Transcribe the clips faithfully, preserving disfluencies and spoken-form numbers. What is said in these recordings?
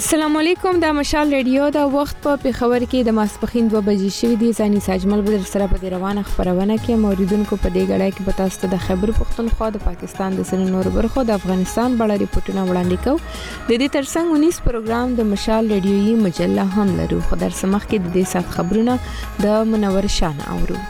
السلام علیکم د مشال ریډیو د وخت په پیښور کې د ماسپخین دوه بجې شوې دي. ځاني ساجمل بدر سره په روانه خبرونه کې موریدونکو په دې غړای کې پتاست د خیبر پختونخوا د پاکستان د سن نور برخو د افغانستان بړه ریپورتونه وړاندې کوي. د دې ترڅنګ اونیس پروګرام د مشال ریډیوي مجله هم لرو. خو در سمخ کې د دې سات خبرونه د منور شان اورو.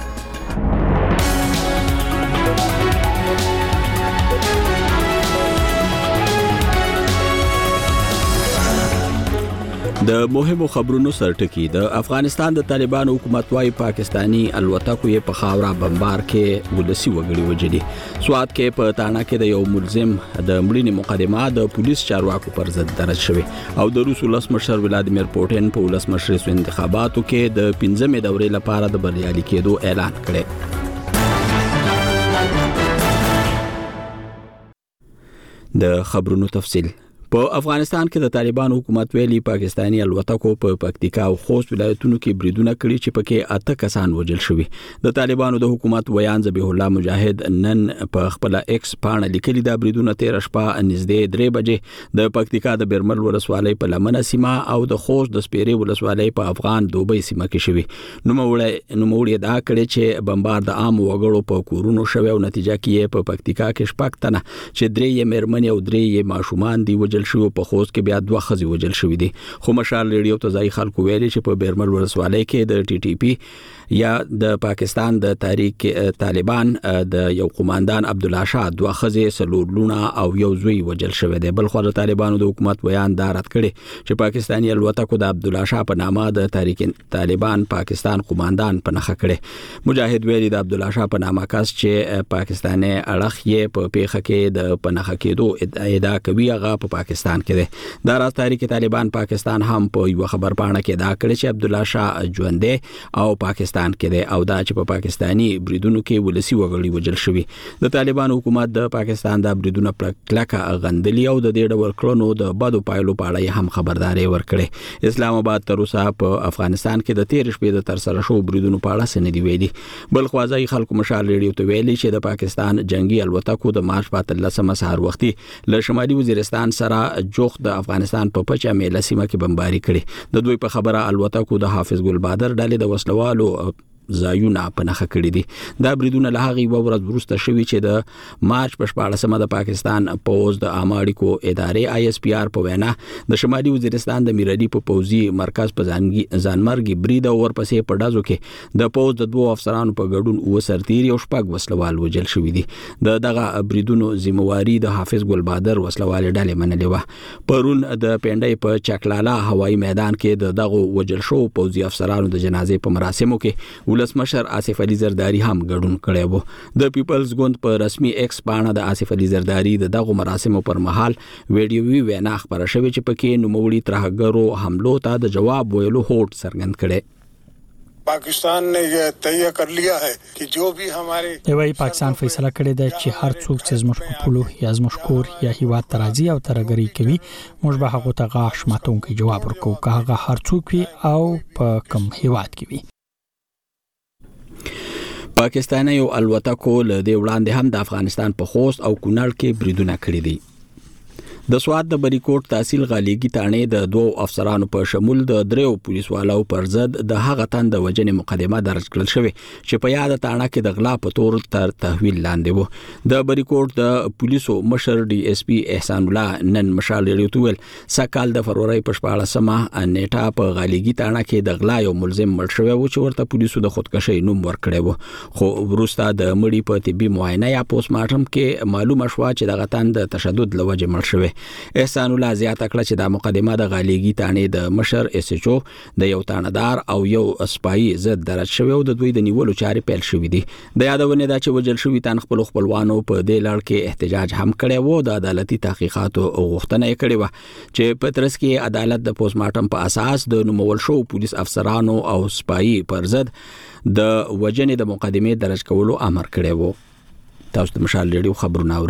د مهمو خبرونو سرټکی د افغانستان د طالبانو حکومت وايي پاکستانی الوتکو یې په خاورا بمبار کې ولسی وګړي وجدي. سواد کې په تانا کې د یو ملزم د مړینې مقدمه د پولیس چارواکو پر ضد درج شوې او د روس ولس مشر ولادیمیر پوتین په ولس مشر انتخاباتو کې د پنځمې دورې لپاره د بریالي کېدو اعلان کړی. د خبرونو تفصیل. په افغانستان کې د طالبانو حکومت ویلي پاکستانی الوتکو په پکتیکا او خوست ولایتونو کې بریدونه کړي چې پکې اته کسان وژل شوي. د طالبانو د حکومت ویان ذبیح الله مجاهد نن په خپل ایکس پاڼه لیکلي دا بریدونه تیر شپه نږدې درې بجې د پکتیکا د بیرمل ولسوالۍ په لمنه سیمه او د خوست د سپیري ولسوالۍ په افغان دوبۍ سیمه کې شوي. نو موړی نو موړی دا کړي چې بمبار د عام وګړو په کورونو شوی او نتیجه کې په پکتیکا کې شپږ تنه چې درې یې مېرمنې او درې یې ماشومان دی وژل شو. په خوست کې بیا دوه خزي وژل شوې دي. خو مشال ریډیو ته ځای خلکو ویلي چې په بیرمل ولسوالۍ کې د ټي ټي پی یا د پاکستان د تحریک طالبان د یو قوماندان عبد الله شاه دوه خزي سلور لونه او یو زوی وژل شوی دی. بل خو د طالبانو د حکومت بیان دا رد کړي چې پاکستانی الوتکو د عبد الله شاه په نامه د تحریک طالبان پاکستان قوماندان په نخښه کړي. مجاهد ویلي د عبد الله شاه په نامه کس چې پاکستاني اړخ یې په پیښه کې د پنهخه کېدو ادعا کوي هغه په پاکستان کې دی. د راز تحریک طالبان پاکستان هم په یو خبر پاڼه کې دا کړی چې عبد الله شاه ژوندې او پاکستان کې دی او دا چې په پاکستانی بریدونو کې ولسی وګړي وژل شوي. د طالبان حکومت د پاکستان د بریدونو پر کلکه غندلی او د دې ډول کړنو د بدو پایلو په اړه هم خبرداري ورکړي. اسلام آباد تر اوسه په افغانستان کې د تیر شپې د تر سره شو بریدونو په اړه څه نه دی ویلي. بل خوازي خلکو مشال ریډیو ته ویلي چې د پاکستان جنگي الوتکو د مارچ په اتلسمه سهار وختي له شمالي وزیرستان سره جوخ د افغانستان په پچا میله سیمه کې بمباري کړي. د دوی په خبره الوتکو د حافظ ګل بادر ډلې د وسلوالو زایونه په نخښه کړی دي. دا بریدونه له هغه یو ورځ وروسته شوي چې د مارچ په شپاړسمه د پاکستان پوز د اماړیکو ادارې آی اس پی آر په وینا د شمالي وزیرستان د میرادي په پوزي مرکز په ځانګي ځانمرګي برید او ورپسې په ډازو کې د پوز د دوه افسرانو په ګډون او سرتیري او شپږ وسلوال وژل شوي دي. د دغه بریدونو ذمہواری د حافظ ګل بادر وسلوال ډلې منلې و. پرون د پنډای په چکلالا هوایي میدان کې د دغه وژل شو پوزي افسرانو د جنازې په مراسمو کې ولس مشر آصف علي زرداری هم ګډون کړی وو. د پیپلز ګوند په رسمي ایکس پاڼه د آصف علي زرداری د دغه مراسمو پر مهال ویډیوي وینا خبره شوې چې پکې نوموړي ترهګرو حملو ته د جواب ویلو هوډ څرګند کړي. पाकिस्तान ने ये तय कर लिया है कि जो भी हमारे دوی پاکستان فیصله کړې ده چې هر څوک چې زموږ په پولو یا زموږ کور یا هیواد ترازی او ترګری کوي موږ به هغه ته غاښ ماتونکي جواب ورکوو که هغه هر څوک وي او په کوم هیواد کې وي. پاکستاني یو الوتکو له دې وړاندې هم د افغانستان په خوست او کونړ کې بریدونه کړي دي. د سواد د بریکوټ تحصیل غالیګي تانې د دوو افسرانو په شمول د دریو پولیسوالو پر ضد د هغه تن د وجنې مقدمه درج کړل شوې چې په یاد تانه کې د غلا په تور تر تحویل لاندې وو. د بریکوټ د پولیسو مشر ډي اس پی احسان الله نن مشال ریډیو ته ویل سکهال د فروری په شپاړسمه نیټه په غالیګي تانه کې د غلا یو ملزم مړ شوی و چې ورته پولیسو د خودکشي نوم ورکړی وو. خو وروسته د مړي په طبي معاینه یا پوسټ مارټم کې معلومه شوه چې دغه تن د تشدد لوجه مړ شوی. احسان الله زیاته کړه چې د مقدمه د غالیګي تانې د مشر اس ایچ او د یو تاندار او یو اسپای ضد درج شوی او د دوی د نیولو چارې پیل شوې دي. د یادونه دا چې وجل شوی تن خپل خپلوانو په دې لړ کې احتجاج هم کړی وو. د عدالتي تحقیقاتو غوښتنه یې کړې و چې په ترڅ کې عدالت د پوسټ مارټم په اساس د نومول شو پولیس افسرانو او سپای پر ضد د وجنې د مقدمه درج کولو امر کړی وو. تاسو د مشال ریډیو خبرونه اورئ.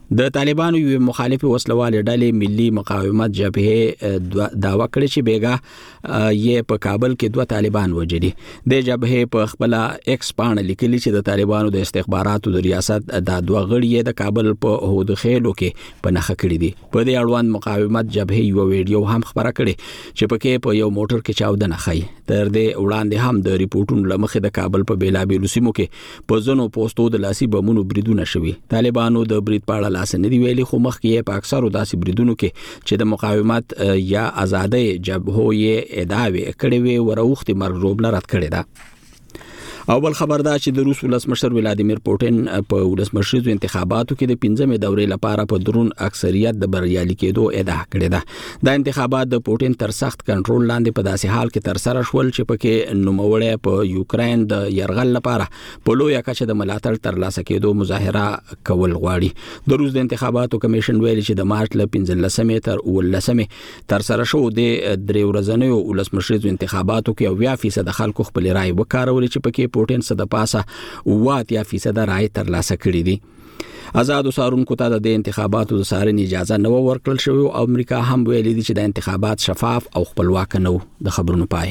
د طالبانو یو مخالف وسلواله ډلې ملي مقاومت جبهه داوا کړې چې بیګا یې په کابل کې دوه طالبان وژلي. د جبهه په خپل ایکس باندې لیکلي چې د طالبانو د استخباراتو د ریاست د دوه غړي د کابل په هود خېلو کې په نخښه کړی دي. په دې اړوند مقاومت جبهه یو ویډیو هم خبره کړې چې پکې په یو موټر کې چاودنه خای. تر دې وړاندې هم د ریپورتونو لمخې د کابل په بیلابیلو سیمو کې په ځنو پوسټو د لاسي بمونو بریدونه شوي. طالبانو د برید په اړه لاس نه دی ویلي، خو مخکې په اکثرو داسې بریدونو کې چې د مقاومت یا آزادۍ جبهو یې ادعاوې کړې وي وروختي مرګ روبله رد کړې ده. اول خبر دا چې د روس ولسمشر ولادیمیر پوتین په ولسمشریزو انتخاباتو کې د پنځمې دورې لپاره په درون اکثریت د بریالي کېدو ادعا کړې ده. دا انتخابات د پوتین تر سخت کنټرول لاندې په داسې حال کې تر سره شول چې پکې نوموړی په یوکرين د يرغل لپاره په لویه کچه د ملاتړ ترلاسه کېدو مظاهره کول غواړي. د روس د انتخاباتو کمیشن ویلي چې د مارچ ل پنځلسمې تر ولسمې تر سره شو د درې ورځنیو ولسمشریزو انتخاباتو کې اویا فیصد خلکو خپل رائے وکارول چې پکې پوتین صد پاسه واتیا فیصد رائے ترلاسه کړې دي. آزاد وسارونکو ته د انتخاباتو د سارنې اجازه نه ورکړل شوې او امریکا هم ویلي دي چې د انتخابات شفاف او خپلواک نه وو. د خبرونو پای.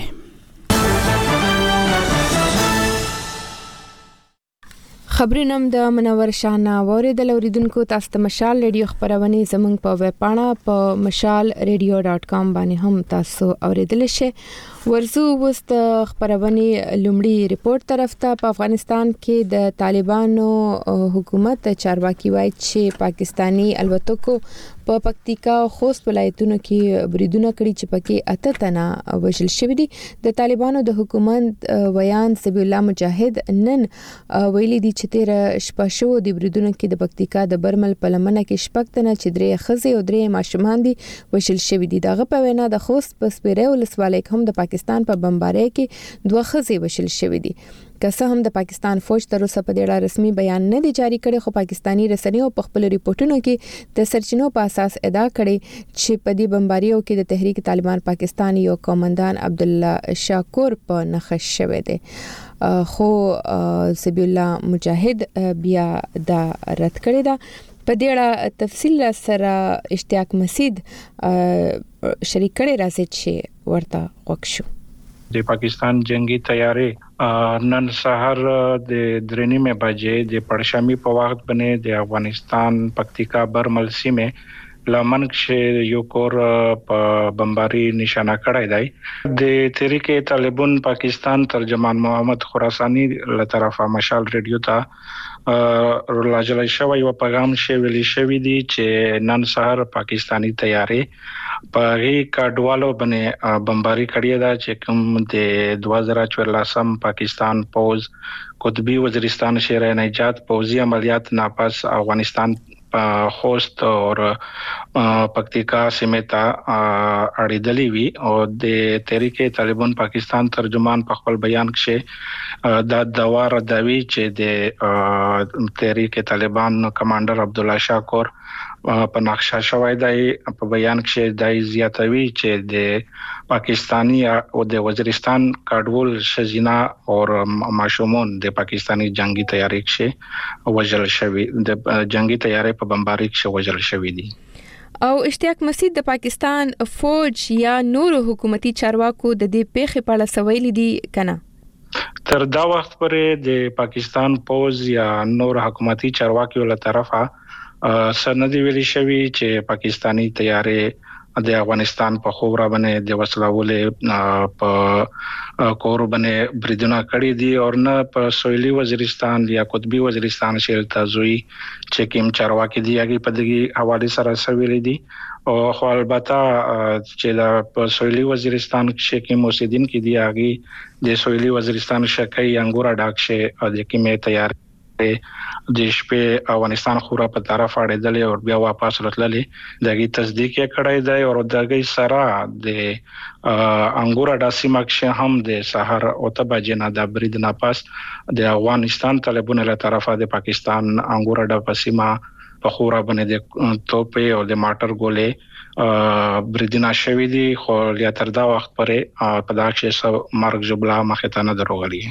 خبرونه د منور شاهنا ووري د لوریدونکو تاسو ته مشال ریډیو خبرونه زمونږ په ویب پاڼه په مشال ریډیو ډاٹ کام باندې هم تاسو اوریدل شئ. ورزو وست خبرونه لومړی ریپورت طرف ته په افغانستان کې د طالبانو حکومت چارواکي وایي چې پاکستانی الوتکو په پکتیکا او خوست ولایتونو کې بریدونه کړي چې پکې اته تنه وژل شوي دي. د طالبانو د حکومت ویان سبی الله مجاهد نن ویلي دي چې تیر شپه شو د بریدونو کې د پکتیکا د برمل په لمنه کې شپږ تنه چې درې خزې او درې ماشومان دي وژل شوي دي. دغه په وینا د خوست په سپیره ولسوالۍ هم د پاکستان په بمبارۍ کې دوه خزې وژل شوي دي. که څه هم د پاکستان فوج تر اوسه په دې اړه رسمي بیان نه دی جاری کړی، خو پاکستانی رسنیو په خپل ریپورتونو کې د سرچینو په اساس ادعا کړې چې په دې بمباریو کې د تحریک طالبان پاکستان یو کمانډان عبد الله شاکور په نخښ شوی دی. خو سبی الله مجاهد بیا دا رد کړی دا. په دې اړه تفصیل سره اشتیاق مسید شریک کړي راځي چې ورته وښیو. د پاکستان جنگي تیارې نن سحر د درې نیمه بجې د پړشامي په وخت باندې د افغانستان پکتیکا برمل سیمه لمنکشه یو کور په بمباری نشانه کړی دی. د تحریک طالبان پاکستان ترجمان محمد خراسانی له طرفه مشال ریډیو ته راجلای شوی او پیغام شوی ویلي شوی دی چې نن سحر پاکستانی تیارې په غي کډوالو باندې بمباری کړی دا چې کوم د دوه زره چوارلسم پاکستان پوز قطبی وزیرستان شهر نجات پوزي عملیات ناپاس افغانستان خوست اور پکتیکا سمیتا اړیدلې وی او د تحریک طالبان پاکستان ترجمان په خپل بیان کې دا دوار داوی چې د تحریک طالبان کمانډر عبد الله شاکور په نقشه شوی دی. په بیان کې دای زیاتوي چې د پاکستانی او د وزیرستان کډوال شزینا او ماشومان د پاکستانی جنگي تیاری کې وژل شوی د جنگي تیاری په بمباری کې وژل شوی دي. او اشتیاق مسید د پاکستان فوج یا نور حکومتي چارواکو د دې پیښې په اړه سویل دي کنه؟ تر دا وخت پورې د پاکستان فوج یا نور حکومتي چارواکو له طرفه سندې ویلي شوی چې پاکستانی تیارې د افغانستان په خوره باندې د وسلوالې په کور باندې بریدونه کړی دي او نه په سویلي وزیرستان یا قطبی وزیرستان شهر تازوی چې کوم چارواکي دي هغه په دغه حواله سره سویل دي. او خو البته چې د سویلي وزیرستان کې کوم اوسیدونکو کې دي هغه د سویلي وزیرستان شکای انګورا ډاکشه د کومه تیار د شپې افغانستان خوره په طرف اړېدلې او بیا واپس راتللې دغه تصدیق یې کړی دی او دغه سره د انګورا داسې مکشه هم د سحر او تبجه نه د برید نه پاس د افغانستان طالبانو له طرفه د پاکستان انګورا د پسیما په خوره باندې د توپې او د ماټر ګولې بریدونه شوې دي. خو یا تر دا وخت پورې په دغه شی سره مرګ جبله مخه ته نه دروغلي.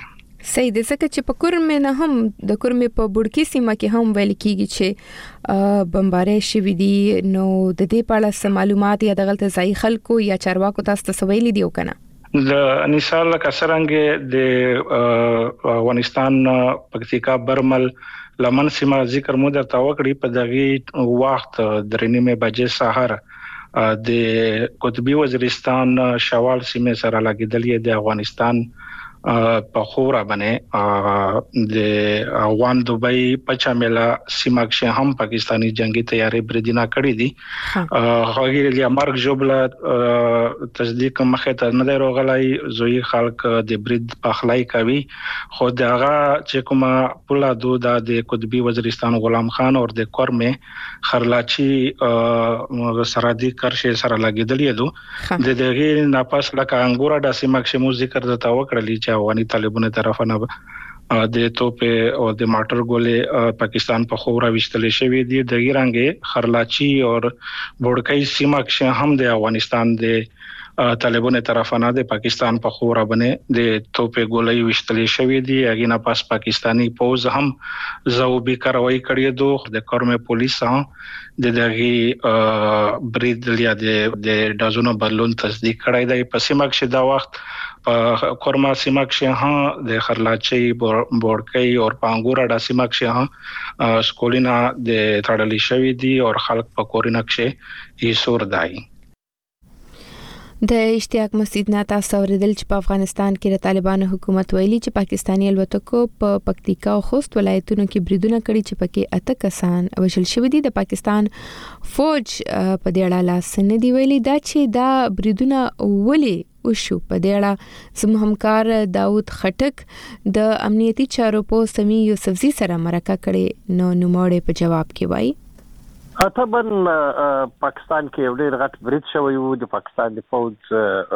صحیح ده څنګه چې په کورمه نه هم د کورمه په بوډکی سیمه کې هم ویل کیږي چې بمباري شوې دي نو د دې په اړه معلومات یا د غلط ځای خلکو یا چارواکو تاسو ته ویلي دی وکنه د مثال کسرنګ د افغانستان پکتیکا برمل لمن سیمه ذکر مو درته وکړي په دغه وخت درې نیمه بجې سحر د قطبی وزیرستان شوال سیمه سره لګیدلې د افغانستان په خورا باندې د افغان دوبۍ پچامیلا سیمه کې هم پاکستانی جنگي تیاری بریدینه کړې دي هغه لري مرګ جوړه تصدیق مخه ته نه دی راغلی زوی خلک د برید پخلای کوي خو دغه چې کومه پولا دودا د قطبی وزیرستان غلام خان او د کورمه خرلاچی سرحدي کرشه سره لګیدلې دو د دغه ناپاس لکه انګورا د سیمه کې مو ذکر دتا وکړلی چې افغاني طالبانو طرفه نه د توپه او د ماټر ګولې پاکستان په خورا وشتلې شوې دي د ګیرانګې خرلاچی او بوډکای سیمه کې هم د افغانستان د طالبانو طرفه نه د پاکستان په خورا باندې د توپه ګولې وشتلې شوې دي هغه نه پاس پاکستانی پوز هم زوبي کاروایی کړې دوه د کورمه پولیس هم د دغه برید لیا د دازونو بلون تصدیق کړی دی په سیمه کې دا وخت په کورما سیمه کې ها د خرلاچي بورکۍ او پانګورا د سیمه کې ها سکولینا د تړلې شوې دي او خلک په کورینا کې یې سور دای د اشتیاق مسجد نه تاسو اوریدل چې په افغانستان کې د طالبانو حکومت ویلي چې پاکستانی الوتکو په پکتیکا او خوست ولایتونو کې بریدونه کړي چې پکې اته کسان وژل شوي دي د پاکستان فوج په دې اړه لاس نه دی ویلي دا چې دا بریدونه ولې وشو په دې اړه زموږ همکار داوود خټک د امنیتي چارو په سمي یوسفزي سره مرکه کړي نو نوموړی په جواب کې وایي طبعا پاکستان کې ډېر غټ برید شوی وو د پاکستان د فوج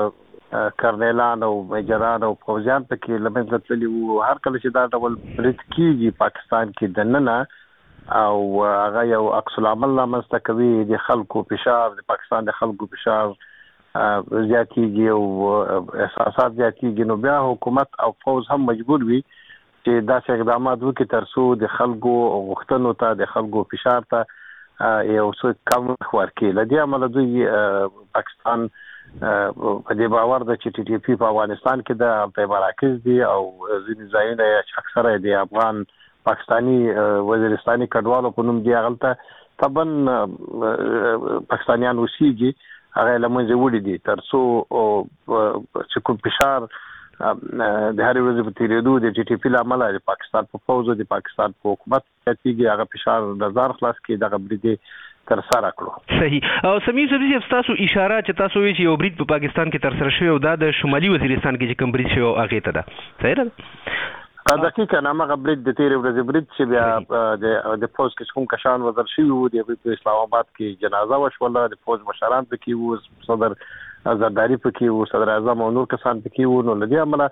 کرنیلان او میجران او فوجیان پکې لمنځه تللي وو هر کله چې دا ډول برید کیږي پاکستان کې دننه او هغه یو عکس العمل رامنځته کوي د خلکو فشار د پاکستان د خلکو فشار زیاتیږي او احساسات زیاتیږي نو بیا حکومت او فوج هم مجبور وي چې داسې اقدامات وکړي ترڅو د خلکو غوښتنو ته د خلکو فشار ته یو څه کم ورکړي لدی عمل دوی پاکستان په دې باور د چې ټي ټي پی په افغانستان کې د په مراکز دي او ځینې ځایونه چې اکثره د افغان پاکستانی وزیرستاني کډوالو په نوم دی هغه طبعا پاکستانیان وسیږي هغه لمنځه وړي دي ترڅو چې کوم فشار د هر ورځې په تیریدو د ټي ټي پی لامل د پاکستان په فوج او د پاکستان په حکومت کې هغه فشار د ځار خلاص کې دغه برید تر سره کړو صحیح او سمي سبزي تاسو اشاره چې تاسو وی چې یو برید په پاکستان کې تر سره شوی او د شمالي وزیرستان کې چې کوم برید شوی هغه ته ده صحیح ده دقیقاً هغه برید د تیر ورځې برید چې بیا د فوج کې کوم کشان وزیر شوی وو د اسلام آباد کې جنازه وشوله د فوج مشران پکې وو صدر زرداری پکې وو صدر اعظم او نور کسان پکې وو نو لدی عمله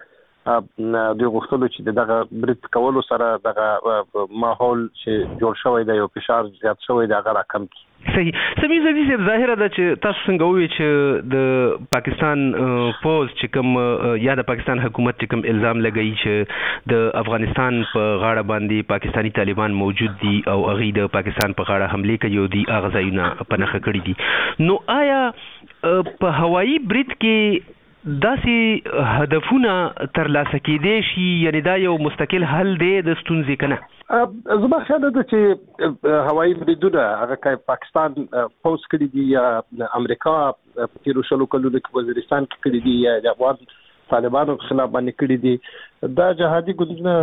د غوښتلو چې دغه برید کولو سره دغه ماحول چې جوړ شوی دی او فشار زیات شوی دی هغه راکم کی صحیح سمي زوی صاحب ظاهره ده چې تاسو څنګه وایي چې د پاکستان فوج چې کوم یا د پاکستان حکومت چې کوم الزام لګایي چې د افغانستان په غاړه باندې پاکستانی طالبان موجود دي او هغه د پاکستان په غاړه حمله کوي او دي هغه ځایونه په نخښه کړی دي نو آیا په هوایي برید کې داسې هدفونه ترلاسه کېدای شي یعنی دا یو مستقل حل دی د ستونزې کنه زما خیال ده چې هوایي بریدونه هغه که پاکستان فوز کړي دي یا امریکا په تیرو شلو کلونو کې وزیرستان کې کړي دي یا د افغان طالبانو خلاف باندې کړي دي دا جهادي ګوندونه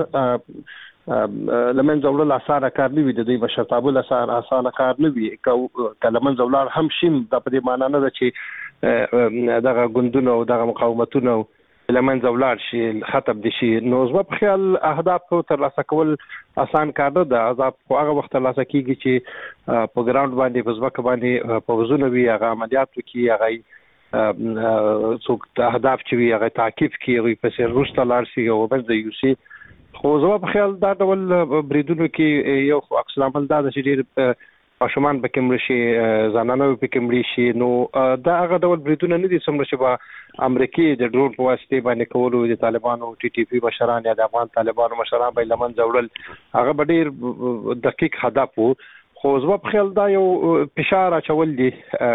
لمن زولل اسانه کار نه وي د دوی مشرتابه لسان اسانه کار نه وي کلمن زولل هم شیم د په دې معنی نه ده چې دغه ګوندونه او دغه مقاومتونه لمن زولل شي ختم دي شي نو زما په خیال اهداف تر لاسه کول اسان کار نه ده عذاب خو هغه وخت لاسه کیږي چې په ګراوند باندې په ځمکه باندې په وزونه وي هغه عملیات کوي هغه څوک اهداف چې وي هغه تعقیب کوي په سر روسته لار شي او بس د یو سي خو زما په خیال دا ډول بریدونو کې یو عکس العمل دا چې ډېر ماشومان به کوم شي زنانه په کوم شي نو دا هغه ډول بریدونه نه دي څومره چې به امریکای د ډرون په واسطه باندې کولو د طالبانو ټي ټي پی مشران یا د افغان طالبانو مشران به لمن جوړل هغه به ډیر دقیق هدف وو خو زما په خیال دا یو فشار اچول دي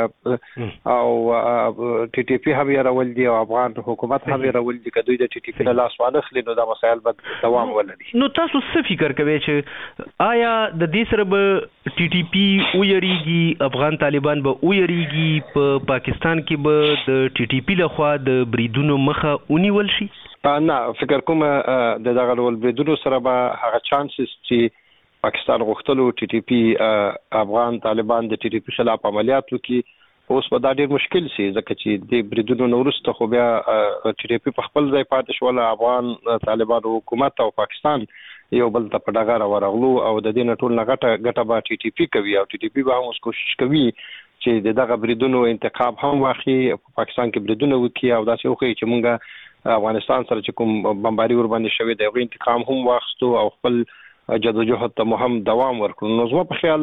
او ټي ټي پی هم راول دي او افغان حکومت هم راول دي کله د ټي ټي پی لاس وانخلي نو دا مسایل به دوام ولري. نو تاسو څه فکر کوئ چې آیا د دې سره به ټي ټي پی ویریږي افغان طالبان به ویریږي په پاکستان کې به د ټي ټي پی لخوا د بریدونو مخه ونیول شي؟ نه فکر کوم د دغه ډول بریدونو سره به هغه چانسز چې پاکستان غوښتلو ټي ټي پی افغان طالبان د ټي ټي پی خلاف عملیات وکړي اوس به دا ډیر مشکل شي ځکه چې د بریدونو نورسته خو بیا ټي ټي پی په خپل ځای پاتې شول افغان طالبان حکومت او پاکستان یو بل ته په ډاګه ورغلو او د دې نټول نغټه ګټه به ټي ټي پی کوي او ټي ټي پی به هم اوس کوشش کوي چې دغه بریدونو انتقام هم واخلي په پاکستان کې بریدونه وکړي او داسې وکړي چې موږ افغانستان سره چې کوم بمباري ور باندې شوی دی هغه انتقام هم واخستو او خپل جدوجہد ته مهم دوام ورکړو. نو زما په خیال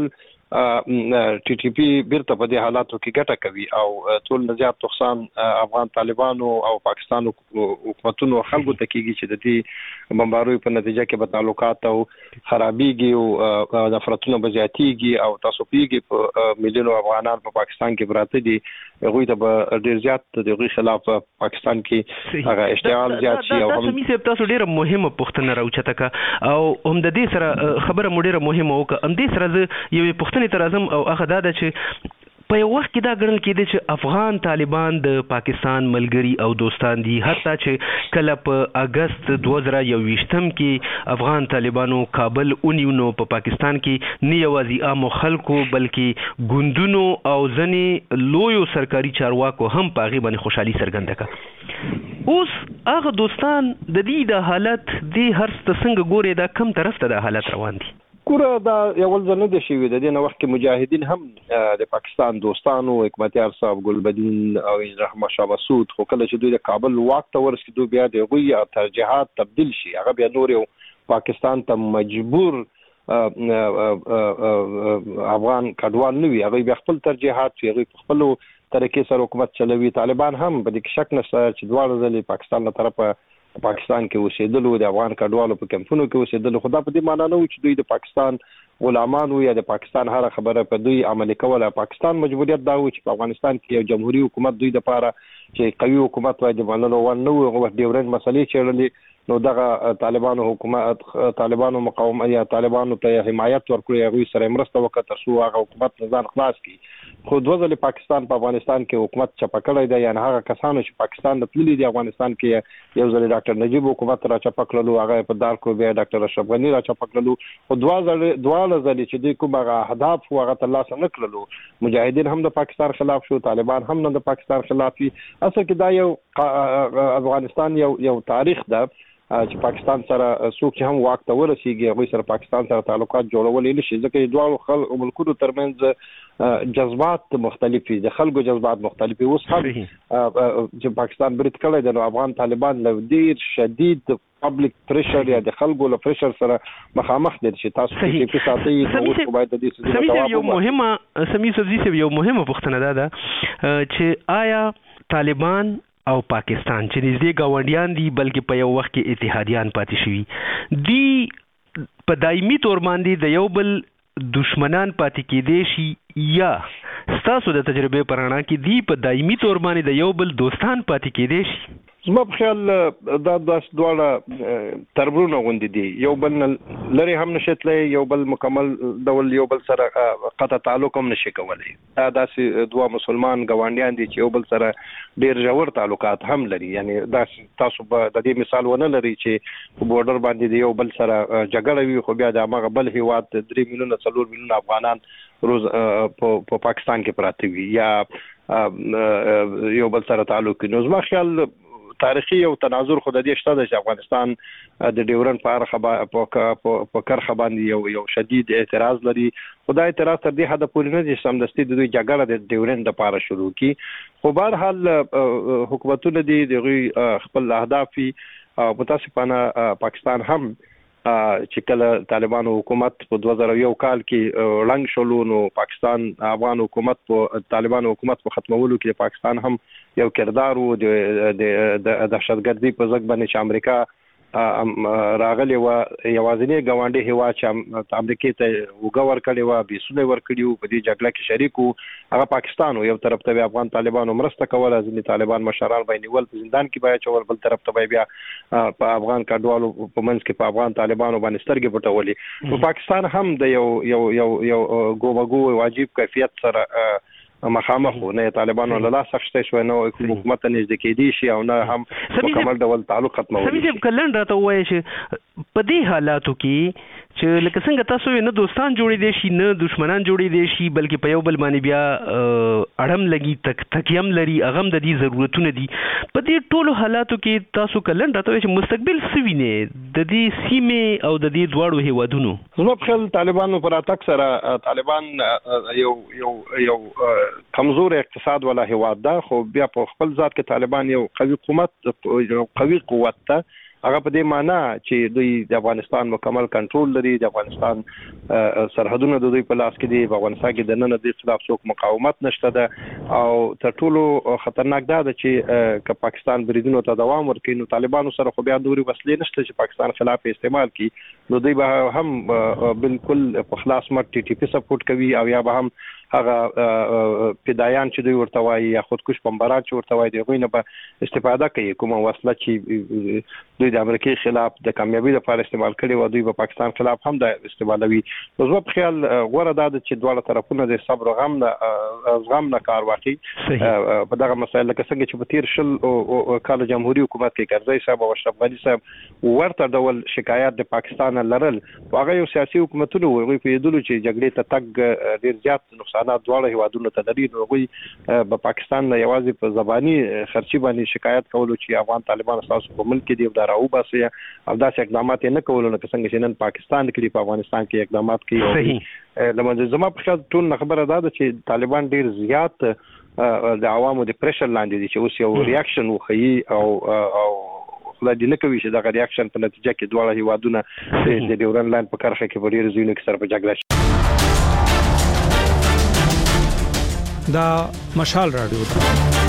ټي ټي پی بیرته په دې حالاتو کې ګټه کوي او ټول نزيات تخصان افغان طالبانو او پاکستان حکومتونو خلکو ته کېږي چې د دې بمباروي په نتیجه کې به تعلقات او خرابېږي او نفرتونه به زیاتېږي او تاسو پیږي په میلیونو افغانان په پاکستان کې براته دي هغه ته به ډیر زیات د غوي خلاف پاکستان کې هغه اشتعال زیات شي او هم سمې تاسو ډیره مهمه پوښتنه راوچته کا او هم د دې سره خبره مډیره مهمه وکړه هم دې سره یو پوښتنه تر اعظم او هغه دا چې په یو وخت کې دا ګڼل کېده چې افغان طالبان د پاکستان ملګری او دوستان دي حتی چې کله په اگست دوه زره یوویشتم کې افغان طالبانو کابل ونیو نو په پاکستان کې نه یوازې عام خلکو بلکې ګوندونو او ځنې لویو سرکاري چارواکو هم په هغې باندې خوشحالي څرګنده کړه. اوس هغه دوستان د دې د حالت دې هر څه څنګه ګوري دا کم طرف ته د حالت روان دي؟ کوره دا یو ځل نه دی شوی د دې نو وخت کې مجاهدین هم د پاکستان دوستانو حکمتیار صاحب ګلبدین او رحمه شاه مسعود خو کله چې دوی د کابل واک ته ورسېدو بیا د غوي ترجیحات تبدیل شي هغه بیا نور یو پاکستان ته مجبور افغان کډوال نه وي هغه بیا خپل ترجیحات هغه خپل طریقې سره حکومت چلوي. طالبان هم په دې شک نشته چې دواړه ځلې پاکستان له طرفه پاکستان کې اوسېدلو د افغان کډوالو په کمپونو کې اوسېدلو خو دا په دې معنی نه و چې دوی د پاکستان غلامان وي یا د پاکستان هر خبره په دوی عملي کوله. پاکستان مجبوریت دا و چې په افغانستان کې یو جمهوریت حکومت دوی د پاره چې قوي حکومت وای د منلو ونه نو هغه ډیورن مسلې چیرلې نو دغه طالبانو حکومت طالبانو مقاومت یا طالبانو ته حمایت ورکړي هغه سره مرسته وکړه سو هغه حکومت نظام خلاص کړي. خو دوه ځله پاکستان په افغانستان کې حکومت چپه کړی دی یعنی هغه کسانو چې پاکستان د پلي دی افغانستان کې یو ځله ډاکټر نجیب حکومت را چپه کړلو هغه په دار کو بیا ډاکټر اشرف غنی را چپه کړلو خو دوه ځله دوه ځله چې دوی کوم هغه اهداف هغه ترلاسه نه کړلو مجاهدین هم د پاکستان خلاف شو طالبان هم د پاکستان خلاف وي. اصل کې دا یو افغانستان یو یو تاریخ ده چې پاکستان سره څوک چې هم واک ته ورسیږي هغه سره پاکستان سره تعلقات جوړول نشي ځکه دوه خلکو ملکونو ترمنځ جذبات مختلف دي د خلکو جذبات مختلف اوس هم چې پاکستان برید کړی د افغان طالبان له ډیر شدید پبلک پریشر یا د خلکو له پریشر سره مخامخ دي چې تاسو کې په ساتي او باید د دې سمې یو مهمه سمې سبزي یو مهمه پوښتنه ده چې آیا طالبان او پاکستان چې نږدې ګاونډیان دي بلکې په یو وخت کې اتحادیان پاتې شوي دي په دایمي تور باندې د یو بل دشمنان پاتې کېدې شي یا ستاسو د تجربې پرانا کې دی په دایمي تور باندې د یو بل دوستان پاتې کېدې شي؟ زما په خیال دا داس دواړه تربرونه غوندي دي یو بل لري هم نشتلې یو بل مکمل ډول یو بل سره قطع تعلق هم نشي کولای. دا داسې دوه مسلمان ګاونډیان دي چې یو بل سره ډیر ژور تعلقات هم لري یعنی دا تاسو به د دې مثال ونه لري چې په بورډر باندې یو بل سره جګړه وي خو بیا د هغه بل هیواد درې میلیونه څلور میلیونه افغانان روز په پاکستان کې پراته وي یا یو بل سره تعلق نو زما خیال تاریخي او تناظر خو د دې شته چې افغانستان د ډیورن په اړه په کرخه باندې یو یو شدید اعتراض لري خدای اعتراض تر دې حد پورې نه چې سمدستي د دوی جګړه د ډیورن د پاره شروع کی خو بهر حال حکومتونه دي د خپل اهداف متاسفانه پاکستان هم چې کله طالبانو حکومت په دوه زره یو کال کې رنګ شولو نو پاکستان افغان حکومت په طالبانو حکومت په ختمولو کې پاکستان هم یو کردار وو د دهشتګردي په ځګ باندې چې امریکا راغلی و یوازینی ګاونډي هوا چې امریکا ته وګور کړي و بیسونه ور کړي و په دې جګړه کې شریک وو هغه پاکستان یو طرف ته افغان طالبانو مرسته کوله ځینې طالبان مشران باندې ول په زندان کې بیا چول بل طرف ته بیا په افغان کډوالو په منځ کې په افغان طالبانو باندې سترګې پټولې په پاکستان هم د یو یو یو یو ګومګو واجب کیفیت سره مخامخ نه طالبانو له لاس اخیستي شو نو حکومت نږدې کېدی شي او نه هم مکمل ډول تعلق ختمول شي. سمې کلن راته وایي چې په دې حالاتو کې چې لکه څنګه تاسو نه دوستان جوړې دي شي نه دشمنان جوړې دي شي بلکې په یو بل باندې بیا اړم لګي تک تکیم لري اغم د دې ضرورتونه دي په دې ټولو حالاتو کې تاسو کلن راته وایي چې مستقبل سوینه د دې سیمه او د دې دواړو هیوادونو زما په خیال طالبانو پر اتک سره طالبان یو یو یو کمزور اقتصاد ولا هیواد ده خو بیا په خپل ذات کې طالبان یو قوي حکومت یو قوي قوت ده هغه په دې معنی چې دوی د افغانستان مکمل کنټرول لري د افغانستان سرحدونه د دوی په لاس کې دي په افغانستان کې د نن د خلاف څوک مقاومت نشته ده او تر ټولو خطرناک ده چې ک پاکستان بریدونو ته دوام ورکړي نو طالبانو سره خو بیا دوی وسلې نشته چې پاکستان خلاف استعمال کړي نو دوی به هم بالکل په خلاص مټ ټي ټي پی سپورټ کوي او یا به هم هغه پیدایان چې دوی ورته وایي یا خودکش بمباران چې ورته وایي دوی نه به استفاده کوي کومه وسله چې دوی د امریکای خلاف د کامیابی لپاره استعمال کړي و دوی په پاکستان خلاف هم د استعمالوي نو زه په خیال غوړه ده چې دواړه طرفونه د صبر او غم نه غم نه کار واخلي په دغه مسایل لکه څنګه چې په تیر شل او کال جمهوریت حکومت کې کرزی صاحب او اشرف غنی صاحب ورته ډول شکایت د پاکستان لرل هغه یو سیاسي حکومتونه وي په دې چې جګړې ته تګ ډیر زیات نقصانات دواړه هیوادونو ته لري نو غوي په پاکستان نه یوازې په زبانی خرچي باندې شکایت کولو چې افغان طالبان تاسو په ملک کې دی دا راو باسي او داسې اقدامات نه کولو نو څنګه چې نن پاکستان کې په افغانستان کې اقدامات کوي لمونځ زما په خیال ټول خبره ده چې طالبان ډیر زیات د عوامو د پریشر لاندې دي چې اوس یو ریاکشن وخی او او خلک نه کوي چې دا ریاکشن په نتیجه کې دواړه هیوادونه د ډیورن لاین په کرښه کې په ډیر ځینو کې سره په جګړه دا مشال رادیو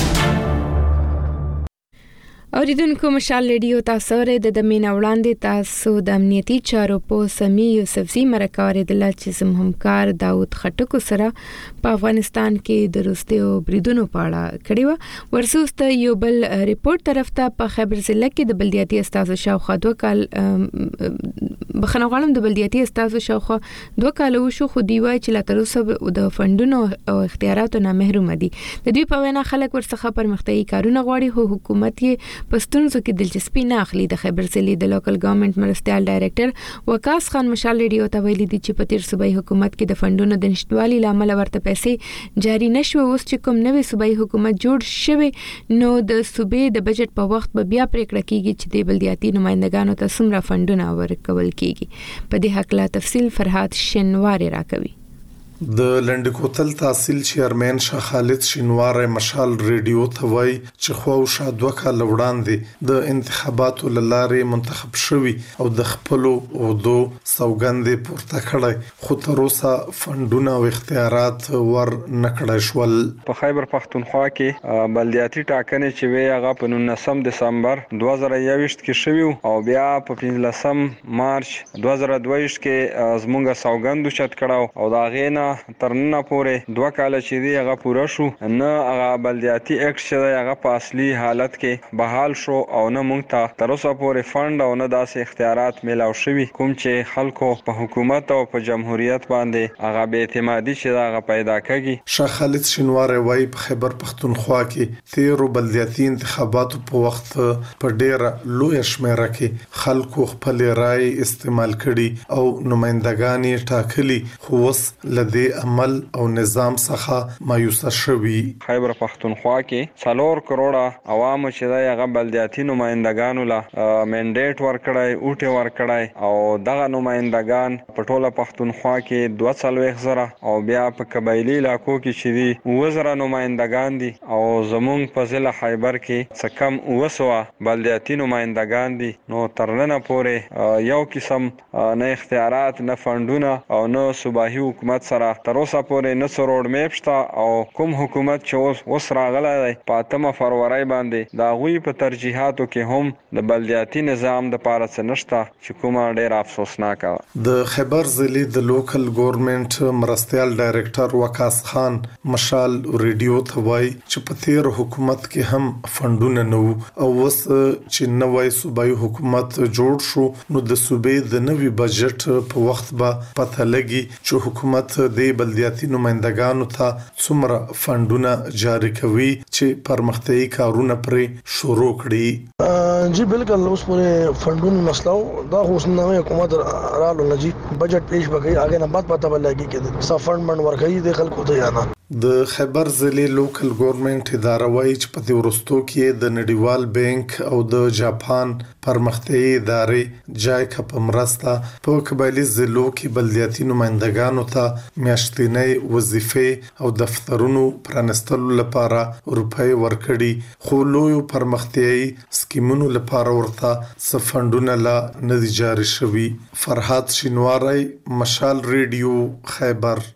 اوریدونکو مشال ریډیو تاسو ر د دمینه وړاندې تاسو د امنیتي چارو په سمي یوسفزي مرکه د لچ همکار داوود خټکو سره په افغانستان کې د روسیو بریدونو په اړه کړي و ورسوسته یو بل ریپورت طرف ته په خبر ضلع کې د بلدیاتي استازو شاوخوا دوه کال بخنه غواړم د بلدیاتي استازو شاوخوا دوه کال وشو خو دی وای چې لا تر اوسه د فندونو او اختیاراتو نه محروم دي د دوی په وینا خلک ورڅخه پرمختیايي کارونه غواړي خو حکومت یې پښتونزو کې دلچسپي نه اخلي د خیبر ضلع د لوکل ګورنمنت مرستيال ډایریکټر وقاص خان مشال ریډیو ته ویلي دي چې په تیر صوبایي حکومت کې د فندونو د نشټوالي لامل ورته پیسې جاری نشو اوس چې کوم نوې صوبایي حکومت جوړ شوی نو د صوبې د بجټ په وخت به بیا پریکړه کیږي چې د بلدیاتي نمائندګانو ته څومره فندونه ورکول کیږي په دې حق لا تفصیل فرحات شنواری راکوي د لندکوتل تحصیل چیرمن شاه خالد شینوار مشال ریډیو ته وای چې خو شادوه کال وړاندې د انتخاباتو لارې منتخب شوی او د خپل او دو سوګندې پورته کړای خو تر اوسه فندونه او اختیارات ور نکړای شول په خیبر پښتونخوا کې بلدیاتي ټاکنې چې وی هغه په نولسم دسمبر دوه زره یوویشت کې شوی او بیا په پنځلسم مارچ دوه زره دوه ویشت کې زمونږ سوګند چت کړه او دا غینه ترنه پورې دوه کال چې دی هغه پوره شو نه هغه بلدیاتي اکټ چې هغه په اصلي حالت کې بحال شو او نه مونږ ته تر اوسه پورې فند او نه داسې اختیارات میلاو شوي کوم چې خلکو په حکومت او په جمهوریت باندې هغه بې اعتمادي چې هغه پیدا کړي شاه خالد شینوار وای په خیبر پښتونخوا کې تیر بلدیاتي انتخاباتو په وخت په ډیر لوی شمېره کې خلکو خپل رائے استعمال کړي او نمائندګان ټاکلي خو وس لدې د عمل او نظام څخه مایوس شوي. خیبر پختونخوا کې څلور کروڑه عوام چې د هغه بلدیاتي نمائندګانو لا منډیټ ورکړای اوټه ورکړای او دغه نمائندګان په ټوله پختونخوا کې دوه څلوېښت زره او بیا په قبایلی علاقو کې چې دي وزره نمائندګان دي او زمونږ په ضلع خیبر کې څه کم اوه سوه بلدیاتي نمائندګان دي. نو تر ننه پورې یو قسم نه اختیارات نه فنډونه او نه صوبایي حکومت سره تر اوسه پورې نه څه روډ میپ شته او کوم حکومت چې اوس راغلی دی په اتمه فروری باندې د هغوی په ترجیحاتو کې هم د بلدیاتي نظام دپاره څه نشته چې کومه ډېره افسوسناکه ده. د خیبر ضلع د لوکل ګورنمنت مرستیال ډایرکټر وقاص خان مشال ریډیو ته وایي چې په تیر حکومت کې هم فنډونه نه وو او اوس چې نوی صوبایي حکومت جوړ شو نو د صوبې د نوي بجټ په وخت به پته لګي چې حکومت د بلدیاتي نمائندګانو ته څومره فنډونه جاری کوي چې پرمختیايي کارونه پرې شروع کړي. جی بالکل اوس پورې فنډونو مسله دا اوس نوې حکومت رالو نه جی بجټ پیش بکې هغه نه بعد پته ولګي کې څه فنډ من ورکړي د خلکو ته یا نه. د خیبر ضلع لوکل ګورنمنت اداره وایي چې په دې وروستو کې د نړیوال بانک او د جاپان پرمختیايي ادارې جایکا په مرسته په قبایلی ضلعو کې بلدیاتي نمائندګانو ته میاشتنۍ وظیفې او دفترونو پرانستلو لپاره روپۍ ورکړي خو لویو پرمختیايي سکیمونو لپاره ورته څه فنډونه لا نه دي جاري شوي. فرحات شینواری مشال ریډیو خیبر.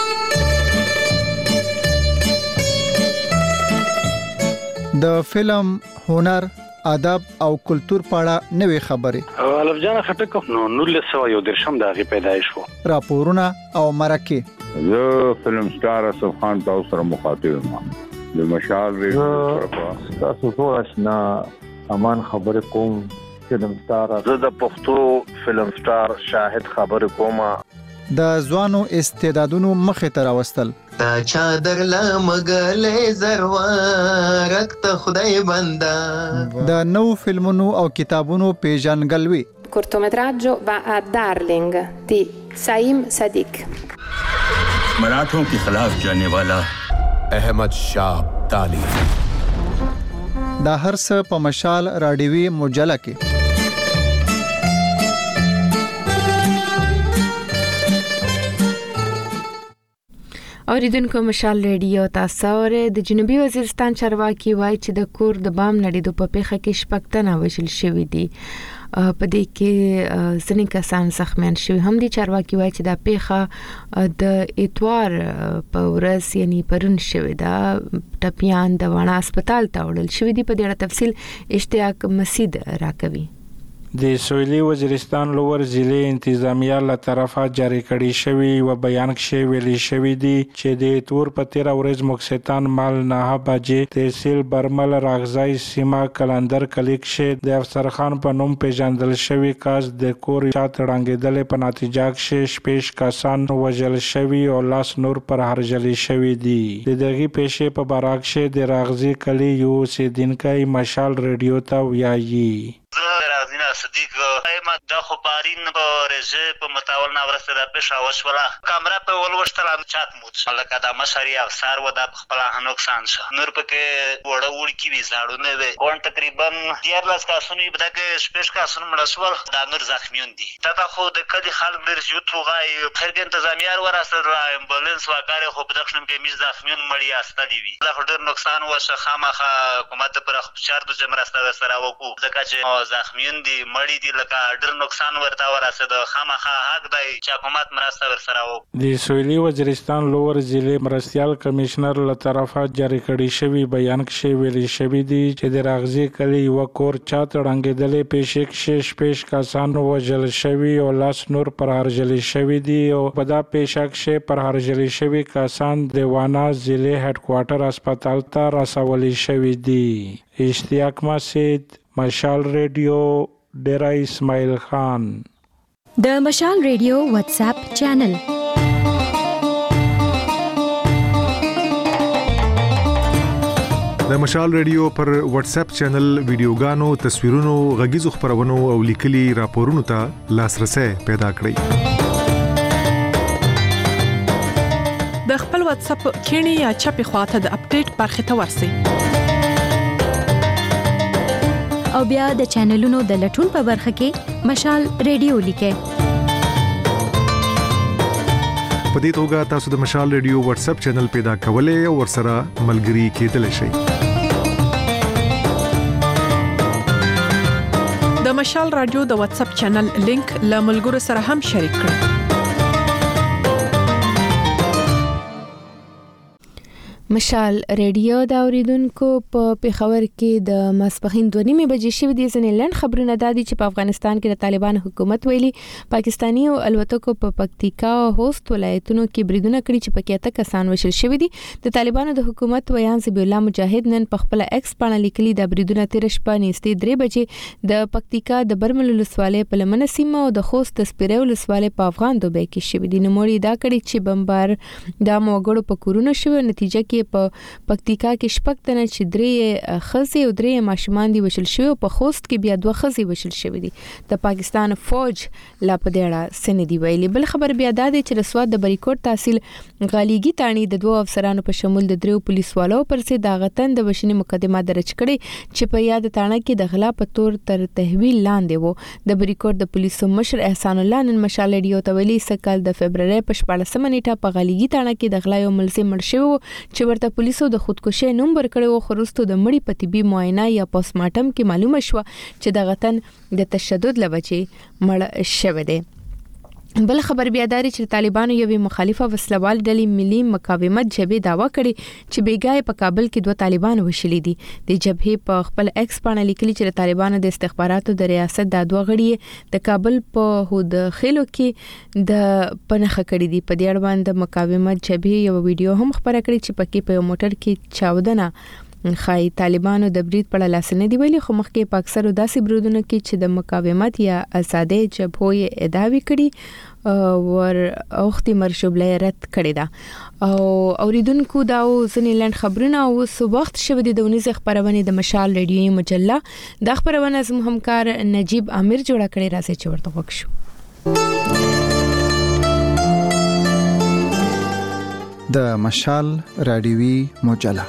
د فلم، هنر، ادب او کلچر په اړه نوې خبرې. الف جان خټک نو نولس سوه یو درشم د هغې پیدایش وو. راپورونه او مرکې. زه فلم سټار اسف خان تاسو سره مخاطب یم. د مشال ریډیو تاسو ټول آشنا امان خبرې کوم. فلم سټار زه د پښتو فلم سټار شاهد خبرې کوم. د ځوانو استعدادونو مخې ته راوستل. تا چادر لمګلې زروارک ته خدای بندا. د نو فلمونو او کتابونو پیژنګلوي. cortometraggio va a Darling di Saim Sadiq. मराठों के खिलाफ जाने वाला अहमद शाह ताली. دا هر څه په مشال راډیوي مجله کې. اوریدونکو مشال ریډیو تاسو اوره د جنوبي وزیرستان چارواکي وایي چې د کور د بام نړیدو په پیښه کې شپږ وژل شوي دي. په دې کې ځینې کسان زخمیان شوي هم دي. چارواکي وایي چې دا پیښه د اتوار په ورځ یعنی پرون شوې ده. ټپیان د واڼه هسپتال ته وړل شوي دي. په دې اړه تفصیل اشتیاق مسید راکوي. د سویلي وزیرستان لوور ضلع انتظامیه له طرفه جاری کړي شوی و بیان کې ویلي شوی دی چې د تور په تیر ورځ مکستان مال نه بجې تحصیل برمل راغزای سیما کلندر کلیک شه د افسر خان په نوم پیژندل شوی کاس د کور چات رنګیدل په نتیجه کې شپږ کسان وژل شوی او لاس نور پر هرجلی شوی دی. د دغه پیښې په باراک شه د راغزي کلی یو سیدینکای مشال ریډیو ته ویایي. زینا صدیق ایم د خو پارین په رزه په متاول نورسته د پېښه وشوله کیمرا په ولوشتل چات موت لکه د مشري افسر و د خپل نقصان شه نور پکې وړه وړ کی وی زاړو نه وي کون تقریبا ډیر لاس کاسونی بدګه سپیش کاسون مړسول د نور زخمیون دي ته خو د کدي خلک ډیر جو توغای خرګ انتظامیه ورسره امبولانس وکړي خو په دښنم کې میز زخمیون مړی استه دي وی د ډیر نقصان وشه خامخه حکومت پر خپل د جمرسته سره وکړو ځکه چې زخمیون دي مړی دي لکه ډیر نقصان ورته ورسره خامخه حق دی چې حکومت مرسته ورسره وکړي. د سویلي وزیرستان لوور ضلع مرستیال کمشنر له طرفه جاری کړي شوی بیان کې ویلي شوی دی چې د راغزي کلی یو کور چات رنګیدلې پېښې کې شپږ کسان وژل شوی او لاس نور پر هرجلی شوی دی او په دا پیښه کې پر هرجلی شوی کسان د وانا ضلع هډ کوارټر هسپتال ته رسولي شوی دی. اشتیاق مسید مشال ریډیو ډیرا اسماعیل خان. د مشال ریډیو واتس اپ چینل د مشال ریډیو پر واتس اپ چینل ویډیوګانو تصویرونو غږیزو خبرونو او لیکلي راپورونو ته لاسرسي پیدا کړئ. د خپل واتس اپ کینی یا چپی خواته د اپډیټ برخه ته ورسی او بیا د چینلونو د لټون په برخه کې مشال ریډیو لیکه. په دې توګه تاسو د مشال ریډیو واتس اپ چینل پیدا کولای او ورسره ملګري کېدلی شئ. د مشال رادیو د واتس اپ چینل لینک له ملګرو سره هم شریک کړئ. مشال ریډیو دا اوریدونکو په پیښور کې د ماسپخین دوه نیمه بجې شوې دي. ځنې لند خبرونه دادي چې په افغانستان کې د طالبان حکومت ویلي پاکستاني او الوتکو په پکتیکا او هوست ولایتونو کې بریدونه کړي چې پکې اته کسان وشل شوې دي. د طالبانو د حکومت ویان زبی الله مجاهد نن په خپل ایکس باندې لیکلي د بریدونه تیر شپه نږدې درې بجې د پکتیکا د برمل ولسوالۍ په لمنه سیمه او د خوست د سپیره ولسوالۍ په افغان دوبۍ کې شوې دي. نوموړي دا کړي چې بمبار د موګړو په کورونو شوی. نتیجه کې په پکتیکا کې شپږ تنه چې درې خزي او درې ماشومان دي وشل شوی او په خوست کې بیا دوه خزي وشل شوی دي. د پاکستان فوج لا پدېړه سندې ویلي. بل خبر بیا دا دی چې رسوات د بریکوټ تحصیل غالیګي تانی د دوه افسرانو په شمول د درو پولیسوالو پر ضد د غتن د وشنې مقدمه درج کړي چې په یاد تانه کې د غلا په تور تر تحویل لاندې وو. د بریکوټ د پولیسو مشر احسان الله نن مشال ریډیو ته ویلي سکهال د فبرवरी په شپږمه نیټه په غالیګي تانه کې د غلا یو ملزم مړ شو چې ورته پولیسو د خودکشي نوم ورکړی او خروستو د مړی په طبي معاینه یا پوسټمارټم کې معلومه شو چې د غتن د تشدد لوجې مړ شوی دی. بل خبر بیا داري چې طالبانو یو مخالفه وسلوال ډلې ملي مقاومت جبهه داوا کړي چې بیګای په کابل کې دوه طالبان وشلي دي. د جبهه په خپل ایکس باندې لیکلي چې طالبانو د استخباراتو د ریاست د دوه غړي د کابل په هود خېلو کې د پنخه کړي دي. په دې اړه باندې مقاومت جبهه یو ویډیو هم خبره کړې چې پکې په موټر کې چاودنه خای طالبانو د برید په لاس نه دی ویلي. خو مخکې په اکثر داسې برودونو کې چې د مقاومت یا آزادۍ جبهې ادعاوی کړي ور اوختي مرشبله رد کړي دا او اوریدونکو دا ځنې لند خبرونه او سو وخت شوه د دونیز خبرونه د مشال ریډیو مجله د خبرونه زموږ همکار نجیب امیر جوړ کړي راځي چې ورته وښو. د مشال ریډیوي مجله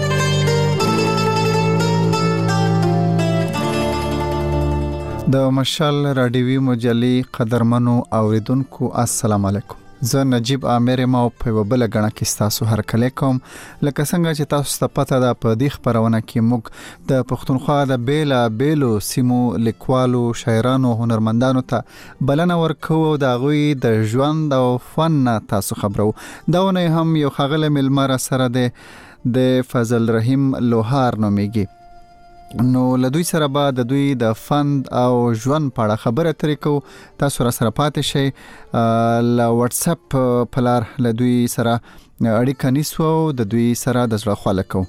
د مشال رادیوي مجلې قدرمنو اوریدونکو السلام علیکم. زه نجیب امیر ما په وبله غنا کې تاسو هر کله کوم لکه څنګه چې تاسو ته پته ده په دې خبرونه کې موږ د پښتونخوا د بیلا بیلو سیمو لیکوالو شاعرانو هنرمندانو ته بلنه ورکو او د غوي د ژوند او فن تاسو خبرو. داونه هم یو خغله ملمر سره ده د فضل رحیم لوهار نوميږي. نو لدوی سره به د دوی د فند او ژوند په اړه خبره ترې کو. تاسو را سره پاتې شئ ل واتس اپ پلار لدوی سره اړیکه نیسو د دوی سره د زړه خواله کو.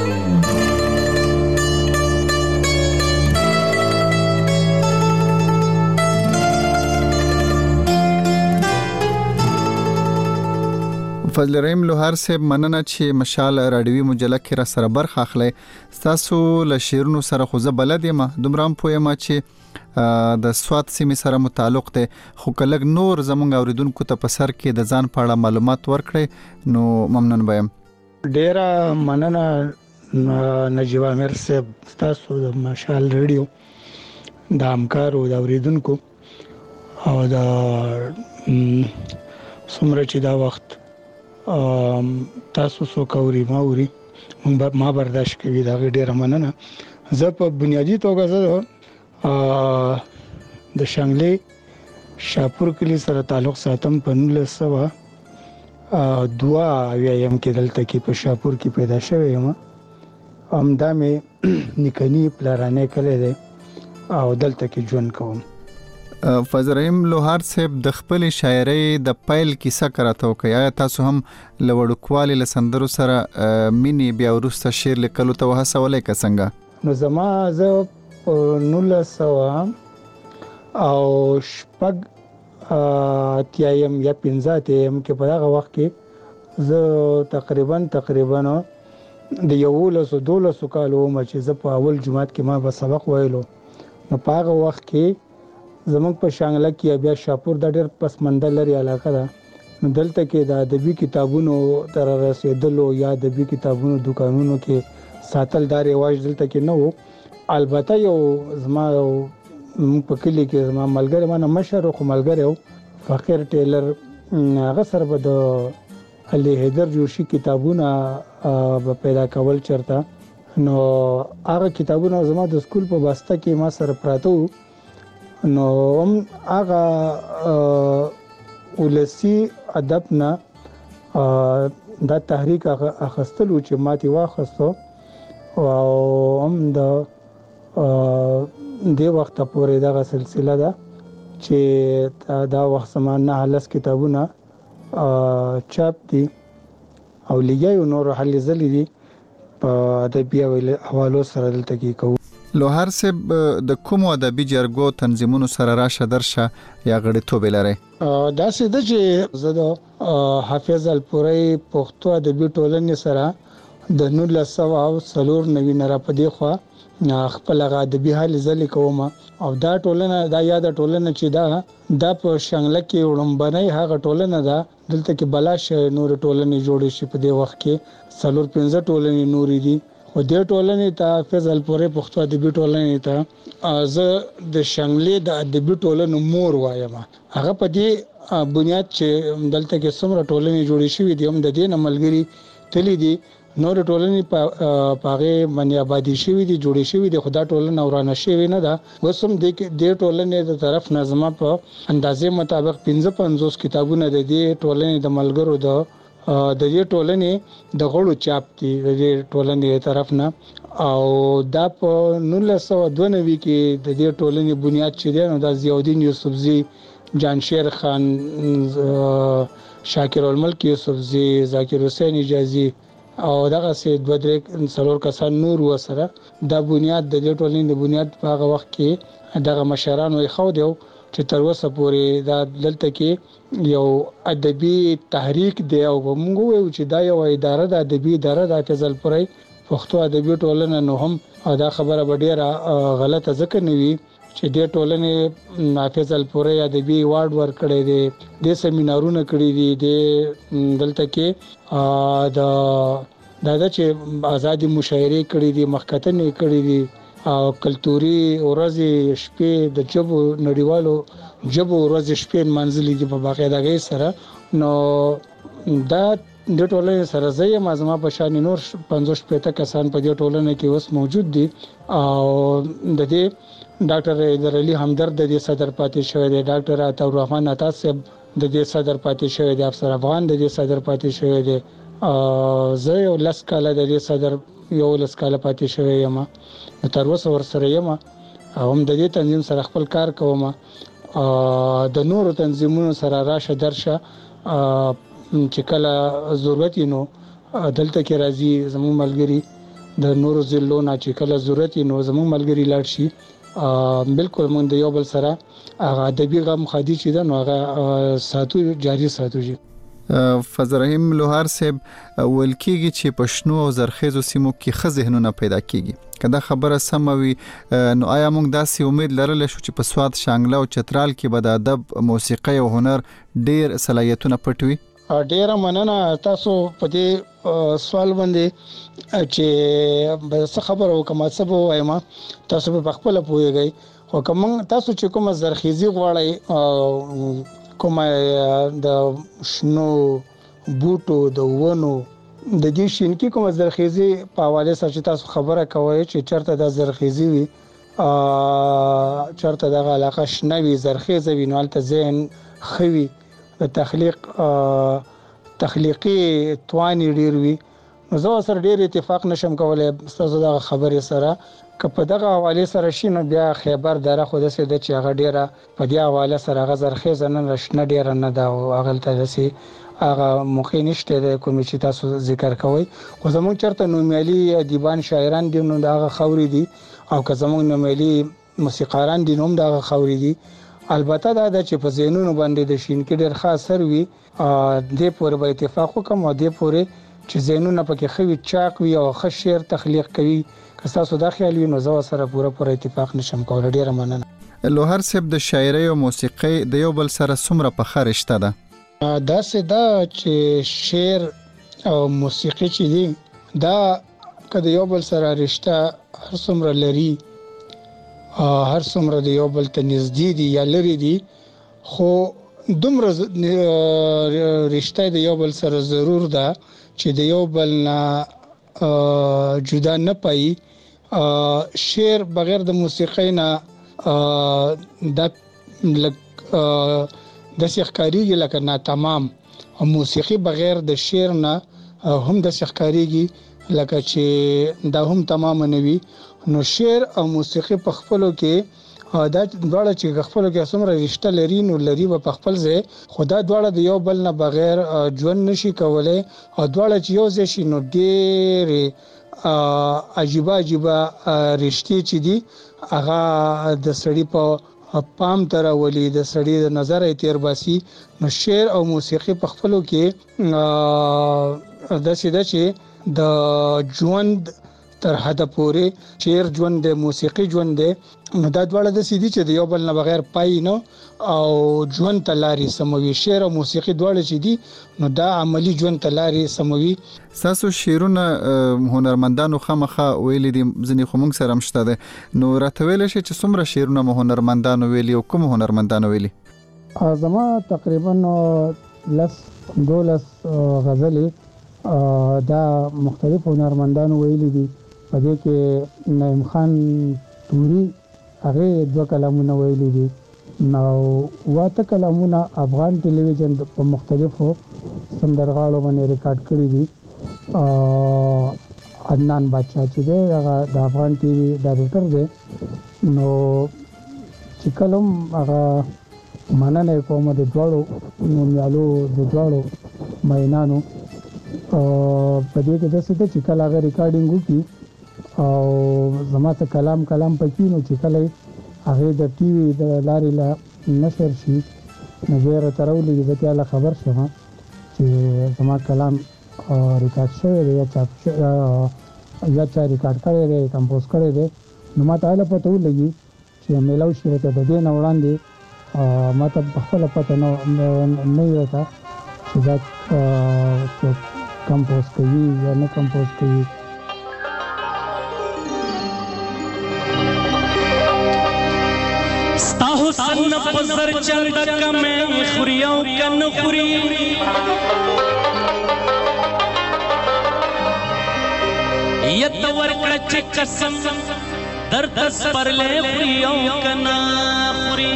فضل رحیم لوهار صاحب مننه چې مشال رادیوي مجله کې را سره برخه اخلي. تاسو له شیرونو سره خو زه بلد یم دومره پوهه چې د سواد سیمې سره متعلق ده خو کله نور زمونږ اوریدونکو ته په سر کې د ځان په اړه معلومات ورکړي نو ممنون بیم. ډیره مننه نجیب امیر صاحب تاسو د مشال ریډیو د همکارو د اوریدونکو او د څومره چې دا وخت تاسو سو کوري ماوري ما برداشت کوي دا ډیره مننه. زه په بنیادی توګه زه د شانګلې شاپور کلی سره تعلق ساتم. په نولس سوه دوا ویم کې دلته کې په شاپور کې پیدا شوی یم. همدا مې نکنی پلارانه کړی دی او دلته کې ژوند کوم. فضل رحیم لوهار صاحب د خپل شاعرۍ د پایل کیسه کراته کوي. آیا تاسو هم لوړکوالي لسندرو سره مینی بیا ورسته شعر لیکلو ته وهڅولای که څنګه؟ نو زما زه نولس سوه او شپږ اتیایم یا پنځه اتیایم کې په هغه وخت کې زه تقریبا تقریبا د یولسو دولسو کالو عمر چې زه په اول جماعت کې ما به سبق ویلو. نو په هغه وخت کې زمونږ په شانګله کې بیا شاپور د ډېر پسمنده لري علاقه ده نو دلته کې د ادبي کتابونو تر رسیدلو یا ادبي کتابونو دکانونو کې ساتل دا رواج دلته کې نه وو. البته یو زما په کلی کې زما ملګری مانه مشر خو ملګری و فقیر ټیلر هغه سره به د علي حیدر جوشي کتابونه به پیدا کول چرته. نو هغه کتابونه زما د سکول په واسطه کې ما سره پراته وو. نو هم هغه ولسی ادب نه دا تحریک اخستلو چې ماتي واخستو او هم د دې وخت پورې دا سلسله ده چې دا وخت سمان نه هلس کتابونه چاپ دي او لګي نور حل زلي دي په ادبي حوالو سره دلته کې کوو. لوهر صاحب د کوم ادبي جرګو تنظیمونو سره راشه درشه یا غړیتوب لري؟ دا څه د چې زه د حافظ الپوري پښتو ادبي ټولنې سره د نولس سوه او څلور نوي نه را پدې خو خپل ادبي حال زلي کوم او دا ټولنه دا یاد ټولنه چې دا د په شنګله کې وړمبنۍ هغه ټولنه ده. دلته کې بلاش نور ټولنې جوړې شي په دې وخت کې څلور پنځه ټولنې نورې دي او دې ټولنې ته حافظ الپوري پښتو ادبي ټولنې ته زه د شنګلې د ادبي ټولنې مور وایم. هغه په دې بنیاد چې دلته کې څومره ټولنې جوړې شوې دي هم د دې نملګری تللی دي نور ټولنې په پاغه باندې آبادی شوې دي جوړې شوې دي خدای ټولنه ورانه شوې نه ده. وسم د دې ټولنې د طرف نظم په اندازې مطابق پنځه پنځوس کتابونه د دې ټولنې د ملګرو د د دې ټولنې د غړو چاپ دي د دې ټولنې طرف نه او دا په نولس سوه دوه نوي کې د دې ټولنې بنیاد چې دی نو د ضیاءالدین یوسفزي، جانشیر خان، شاکر الملک یوسفزي، ذاکر حسین حجازي او دغه سه دوه درې څلور کسان نور وسره دا بنیاد د دې ټولنې د بنیاد په هغه وخت کې دغه مشران وي خو دیو چې تر اوسه پورې دا دلته کې یو ادبي تحریک دی او موږ وایو چې دا یو اداره د ادبي اداره د حافظ الپوري پښتو ادبي ټولنه نو هم دا خبره به ډیره غلطه ځکه نه وي چې د ټولنې حافظ الپوري ادبي ایوارډ ورکړی دی، د سیمینارونه کړی دي، د دلته کې د دا چې ازادي مشاعره کړی دي، مخکتنې کړی دي او کلتوري ورځې شپې د جبو نړیوالو جبو ورځې شپې منځلې دي په باقاعدګۍ سره. نو دا د ټولنې سره زې مازما په شان نور پنځوس پېته کسان په دې ټولنه کې اوس موجود دي او د دې ډاکټر حیدر علي همدرد د دې صدر پاتې شوی دی، ډاکټر عطا الرحمن عطا صاحب د دې صدر پاتې شوی دی، افسر افغان د دې صدر پاتې شوی دی، زه یو لس کاله د دې صدر یو لس کاله پاتې شوی یم تر اوسه ورسره یم او هم د دې تنظیم سره خپل کار کوم. د نورو تنظیمونو سره راشه درشه چې کله ضرورت نو دلته کې راځي زموږ ملګری د نورو ضلعو نه چې کله ضرورت نو زموږ ملګری لاړ شي. بالکل موږ د یو بل سره هغه ادبي غم خادي چې دا نو هغه ساتو جاری ساتو. فضل رحیم لوهر صاحب ولکېږي چې پښنو او زرخیزو سیمو کې ښه ذهنونه پیدا کیږي، کله خبره سم وي نو آیا موږ داسې امید لرلی شو چې په سواد، شانګله او چترال کې به د ادب، موسیقي او هنر ډیر صلاحیتونه پټ وي؟ ډیره مننه تاسو په دې سوال باندې چې څه خبره وکم څه به وایم تاسو په خپل پوهیږئ خو کوم تاسو چې کوم زرخیزي غواړئ کومه د شنو بوټو د ونو د دې شینکی کومه زرخیزي په حواله سره چې تاسو خبره کوئ چې چرته د زرخیزي وي چرته د علاقه شنوي زرخیزه وي نو البته ذهن خوي د تخلیق تخلیقي توان ډیر وي نو زه سره ډیر اتفاق نشم کولای تاسو د خبرې سره که په دغه حواله سره شینو بیا خیبر دره خو د سې د چې هغه ډیره په دې حواله سره غزر خیزه نه رشنه ډیره نه دا او هغه ته دسي هغه موخه نشته د کوم چې تاسو ذکر کوئ خو زموږ چرته نومیالي ادیبان شاعران دي نو دغه خوري دي او که زموږ نومیالي موسیقاران دي نو دغه خوري دي. البته دا چې په زینونو باندې د شین کې ډیر خاص سر وي د پوره به اتفاق وکم او د پوره چې زینونه پکې خوي چاق وي او ښه شعر تخلیق کوي که تاسو دا خیال وي نو زه سره پوره پوره اتفاق نشم کولای. ډیر مننه. لوهر صاحب د شاعرۍ او موسیقۍ د یو بل سره څومره په خرشته ده؟ دا سدا چې شعر او موسیقي چې دي دا کله یو بل سره رشتہ هر څومره لري هر څومره د یو بل ته نږدې دي یا لري دي خو دومره رشتہ د یو بل سره ضرور ده چې د یو بل نه جدا نه پي. شعر بغیر د موسیقۍ نه د لک د ښکاریږي لکه ناتمام او موسیقي بغیر د شعر نه هم د ښکاریږي لکه چې دا هم تمام نه وي. نو شعر او موسیقي په خپلو کې دا دواړه چې خپلو کې څومره رشتہ لري نو لري په خپل ځای خدا دواړه د یو بل نه بغیر ژوند نشي کولای او دواړه چې یو ځای شي نو ډېر عجیب عجیب رشتې چې دي هغه د سړی په پام تر ولې د سړی د نظر تیر باسي. نو شعر او موسیقي په خپلو کې د سیده چې د ژوند تر حد پورې شعر ژوند د موسیقي ژوند دی نو دا دواړه د سیدي چې د یو بل نه بغیر پای نه او ژوند تلاري سموي. شعر او موسیقي دواړه چې دي نو دا عملی ژوند تلاري سموي. تاسو شعرونه هنرمندانو خامخه ویلي دي ځنې خو موږ سره مشته ده نو راته ویل شي چې څومره شعرونه هنرمندانو ویلي او کوم هنرمندانو ویلي؟ زما تقریبا لس دولس غزلې دا مختلف هنرمندانو ویلي دي. په دې کې نعیم خان توري هغه دوه کلامونه ویلي دي. نو واته کلامونه افغان ټلویزیون په مختلفو سندرغاړو باندې ریکارډ کړی دي. عدنان بادشاہ چې دی هغه د افغان ټي وي ډایرکټر دی. نو چې کلم هغه مننه کوم د دواړو نومیالو د دواړو مینانو په دې کې د څه چې کله هغه ریکارډینګ وکړي او زما ته کلام کلام پکې نو چې کله هغه د ټي وي د لارې لا نشر شي نو زه راټولې د ته خبر شوم چې زما کلام ریکارډ شوی دی یا چاپ یا چا ریکارډ کړی دی کمپوز کړی دی. نو ما ته له پته ولګي چې میلاو شي ته د دې نه وړاندې ما ته خپل پته نه نه وتا چې دا کمپوز کوي یا نه کمپوز کوي. ستا حسن پزر چند کمه خوریو کن خوری یت ورکړه چې قسم درد پر له خوریو کن خوری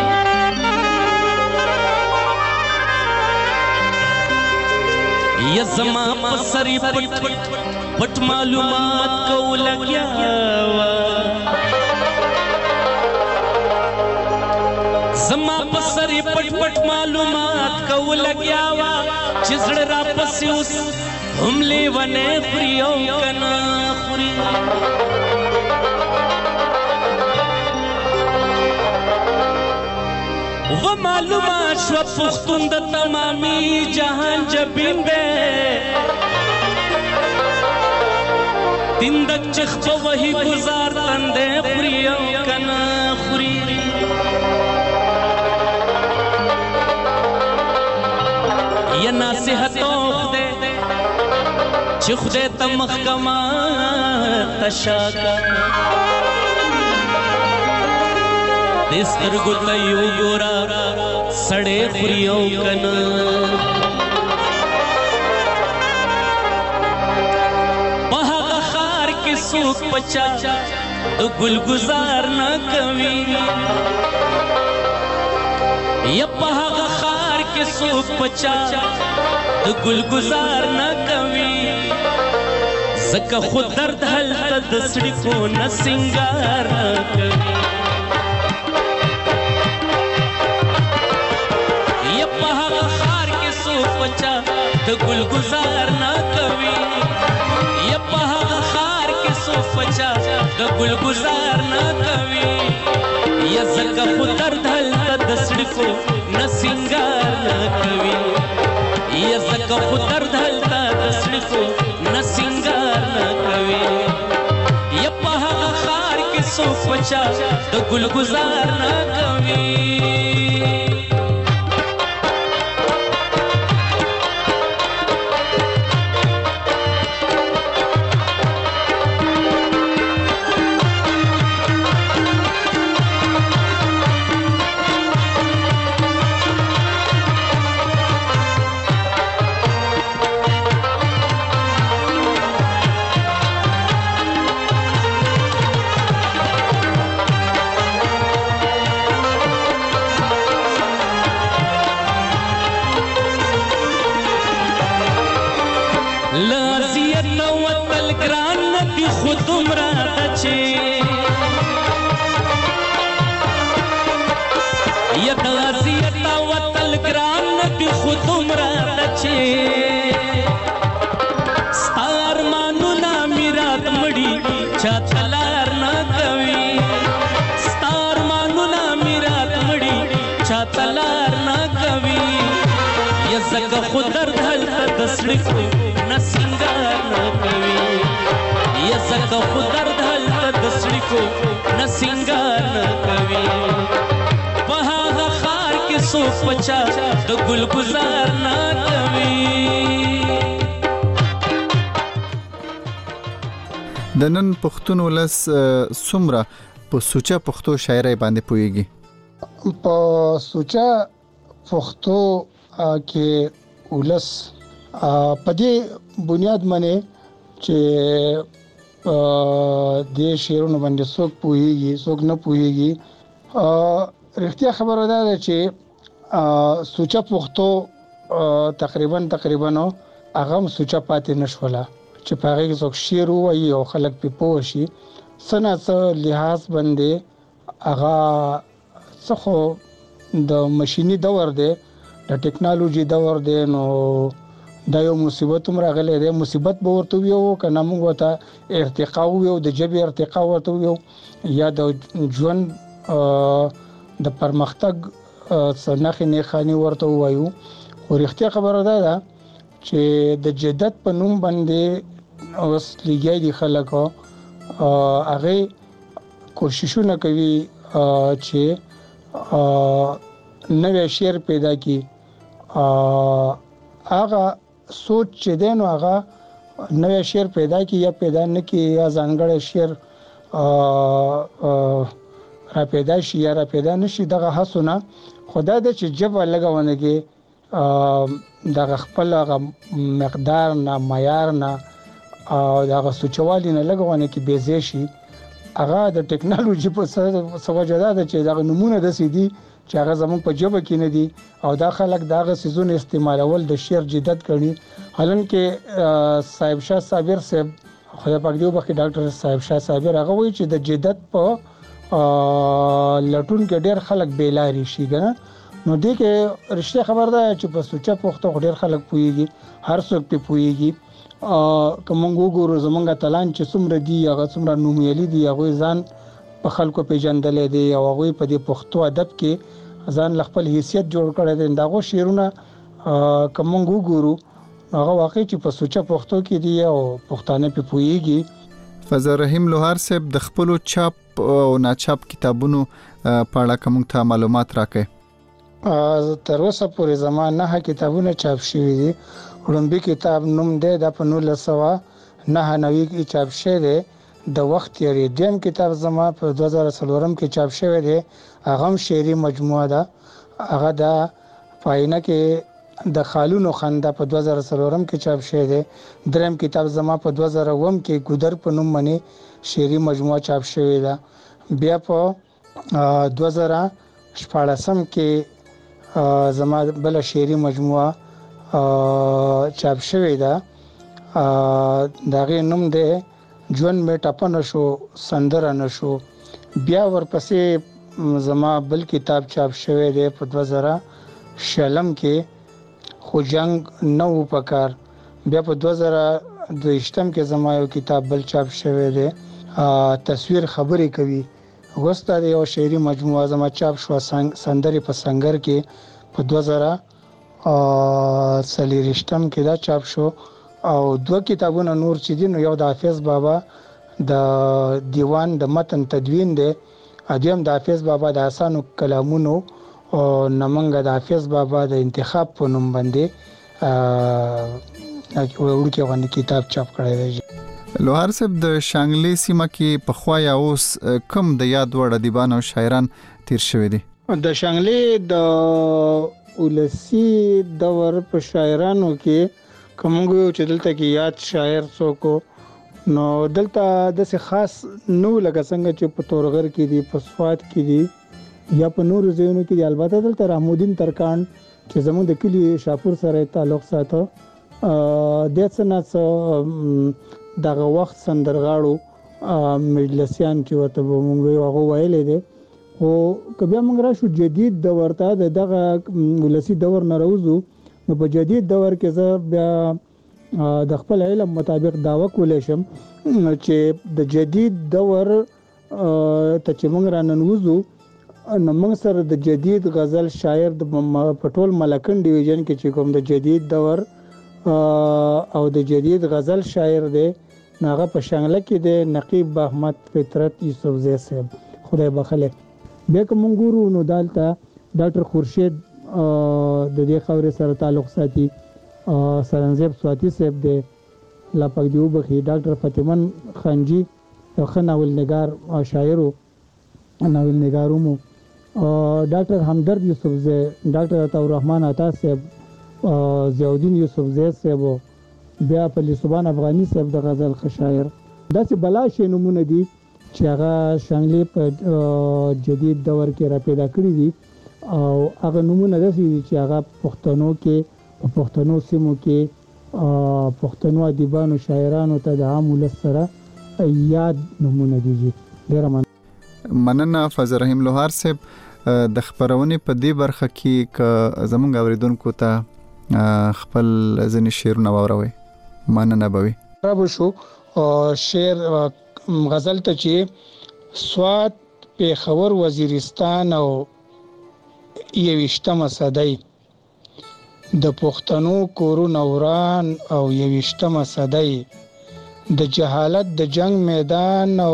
یزما پسری پټ پټ معلومات کو لګیا زما پسری پټ پټ معلومات کو لګیا وا چې زړه را پسې اوس هم لیونه خوريو کنا خوري و معلومات شو پختون د تمامي جهان جبین دے تندک چخ په وਹੀ گزار تندے خوريو کنا خوري یا نصیحتوں خدے چی خدے تا محکمہ تشاکا دستر گتا یو گورا سڑے خوریوں کنا بہا غخار کی سوک پچا تو گل گزار نہ کوی یا بہا غخار کی سوک پچا تو گل گزار نہ کوی زکا خود درد حل تا دسڑی کو نہ سنگار نہ کوی یا بہا غخار کی سوک پچا تو گل گزار نہ کوی یا بہا غخار کی سوک پچا تو گل گزار نہ کوی یا زکا خود درد حل تا دسڑی کو نہ سنگار نہ کوی یا زکا خود درد حل تا دسڑی کو نہ سنگار نہ کوی یا پہا غخار کی سوک پچا تو گل گزار نہ کوی یا د اذیت وتل ګران ندي خو دومره ده چې ستا ارمانونه میرات مړي چاته لار نه کوي ستا ارمانونه میرات مړي چاته لار نه کوي یا زکه خو درد هلته د سړکو نه سینګار نه کوي یا زکه خو درد هلته د سړکو نه سینګار نه کوي په هغه ښار کې څوک پچا د ګل ګزار نه کوي. د نن پښتون ولس څومره په سوچا پښتو شاعرۍ باندې پوهیږي؟ په سوچا پښتو کې ولس په دې بنیاد باندې چې د شعرونو باندې څوک پوهیږي څوک نه پوهیږي. رښتیا خبره ده چې سوچا پښتو تقریبا تقریبا هغه سوچا پاتې نشوله چې په هغه کې څوک شعر وایي او خلک په پوه شي. سنه څه لحاظ باندې هغه څخه د ماشيني دور دی د ټکنالوژي دور دی نو دا یو مصیبت هم راغلی دی. مصیبت به ورته ویو کنه موږ ته ارتقا ویو د جبې ارتقا ورته ویو یا د ژوند د پرمختګ څنګه نه خاني ورته وایو. خو رښتیا خبره ده چې د جدت په نوم باندې اوس لګي دي خلک هغه کوششونه کوي چې نوې شعر پیدا کی هغه سوچ چې دین هغه نوې شعر پیدا کی یا پیدا نه کی یا ځانګړی شعر را پیدا شي یا را پیدا نشي دغه حسونه خدای د چې جبه لګونه کې دغه خپل مقدار نه معیار نه او دغه سوچوالي نه لګونه کې بیزې شي هغه د ټکنالوژي په سوجه ده چې دغه نمونه د سيدي چې هغه زموږ په جبه کې نه دي او دا خلک دغه سيزونه استعمالول د شعر جدت کړي. حالانکه صاحب شاه صابر صاحب خدای پاک دې وبخښي ډاکټر صاحب شاه صابر هغه وایي چې د جدت په لټون کې ډېر خلک بیلاری شي کنه. نو دې کې رښتیا خبر ده چې په سوچا پښتو ډېر خلک پويږي هر څوک په پويږي کوم وګورو زمونږه تلان چې څومره دی هغه څومره نومیالي دی هغه ځان په خلکو پیژندل دي او هغه په دې پښتو ادب کې ځان خپل حیثیت جوړ کړی دی. داغه شعرونه کوم وګورو هغه واقعي چې په سوچا پښتو کې دی او پښتانه په پويږي. فضل رحیم لوهار صاحب د خپل چاپ او ناچاپ کتابونو په اړه کوم ته معلومات راکړي؟ تر اوسه پورې زمانه نه کتابونه چاپ شوي دي. وړاندې کتاب نوم دی د په نولس سوه نهه نوي کې چاپ شوی دی د وخت یری. دیم کتاب زما په دوه زره څلورم کې چاپ شوی دی هغه شعري مجموعه ده هغه د پاینه کې د خالونو خندا په دوه زره څلورم کې چاپ شوی دی. دریم کتاب زما په دوه زره اووم کې ګودر په نوم باندې شعري مجموعه چاپ شوی ده. بیا په دوه زره شپاړسم کې زما بل شعري مجموعه چاپ شوی ده دغه نوم دی ژوند می ټپنه شو سندره نشو. بیا ورپسې زما بل کتاب چاپ شوی دی په دوه زره شلم کې خو جنگ نو پکار. بیا په دوه زره دویشتم کې زما یو کتاب بل چاپ شوی دی تصویر خبرې کوي. وسته یو شعري مجموعه زما چاپ شو سندري په سنگر کې په دوه زره څلورشتم کې دا چاپ شو. او دوه کتابونه نور چې دي نو یو د حافظ بابا د دیوان د متن تدوین دی ادم د حافظ بابا د اسانو کلامونو او نمنګ د حافظ بابا د انتخاب په نوم باندې ورکه باندې کتاب چاپ کړی دی. لوهار صاحب د شانګلې سیمه کې په خوا یا اوس کم د یاد وړ ادیبان او شاعران تیر شوی دي؟ د شانګلې د ولسی دور په شاعرانو کې کومګو چې دلته کې یاد شاعر څوک نو دلته د څه خاص نو لکه څنګه چې په تورغر کې دي په سواد کې دي یا په نور ځایونو کې دي. البته دلته رحمودین ترکان چې زموږ د کلی شاپور سره تعلق ساتو د څنګه دغه وخت سندرغاړو مجلسیان چې ورته مونږ یو هغه ویلې دي خو کبه موږ راشو جدید دور ته د دغه ولسی دور نه راوځو نو په جدید دور کې زه بیا د خپل علم مطابق داوا کولای شم چې د جدید دور ته چې موږ را ننوځو نو موږ سره د جدید غزل شاعر د پټول ملکن ډیویژن کې چې کوم د جدید دور او د جدید غزل شاعر دی ناغه په شانګله کې د نقیب احمد فطرت یوسفزی صاحب خدای بخله به کوم ګورو نو دالته ډاکټر خورشید د دې خبرې سره تعلق ساتي سرنزیب سواتی صاحب دی لا پک دیو بخي ډاکټر فاطمن خانجی یو خناول نگار شاعر او ناول نگارومو ډاکټر همدرد یوسفزی ډاکټر عطا الرحمن عطا صاحب ضیاءالدین یوسفزی صاحب بیا په سبحان افغانی صاحب د غزل خشاعر داسې بلا شی نمونه دي چې هغه شانګلې په جدید دور کې را پیدا کړی دي او هغه نمونه داسې دي چې هغه پښتنو کې په پښتنو سیمو کې پښتنو ادیبانو شاعرانو ته د عام ولس سره یاد نمونه دي. ډیر مننه فضل رحیم لوهار صاحب د خبرونې په دې برخه کې ک زمونږ اوریدونکو ته خپل ځنې شعرونه واوروي. مننه بوي رب شو شعر غزل ته چې سواد پیښور وزیرستان او یوشتمه صدۍ د پښتنو کورونه وران او یوشتمه صدۍ د جهالت د جنگ میدان او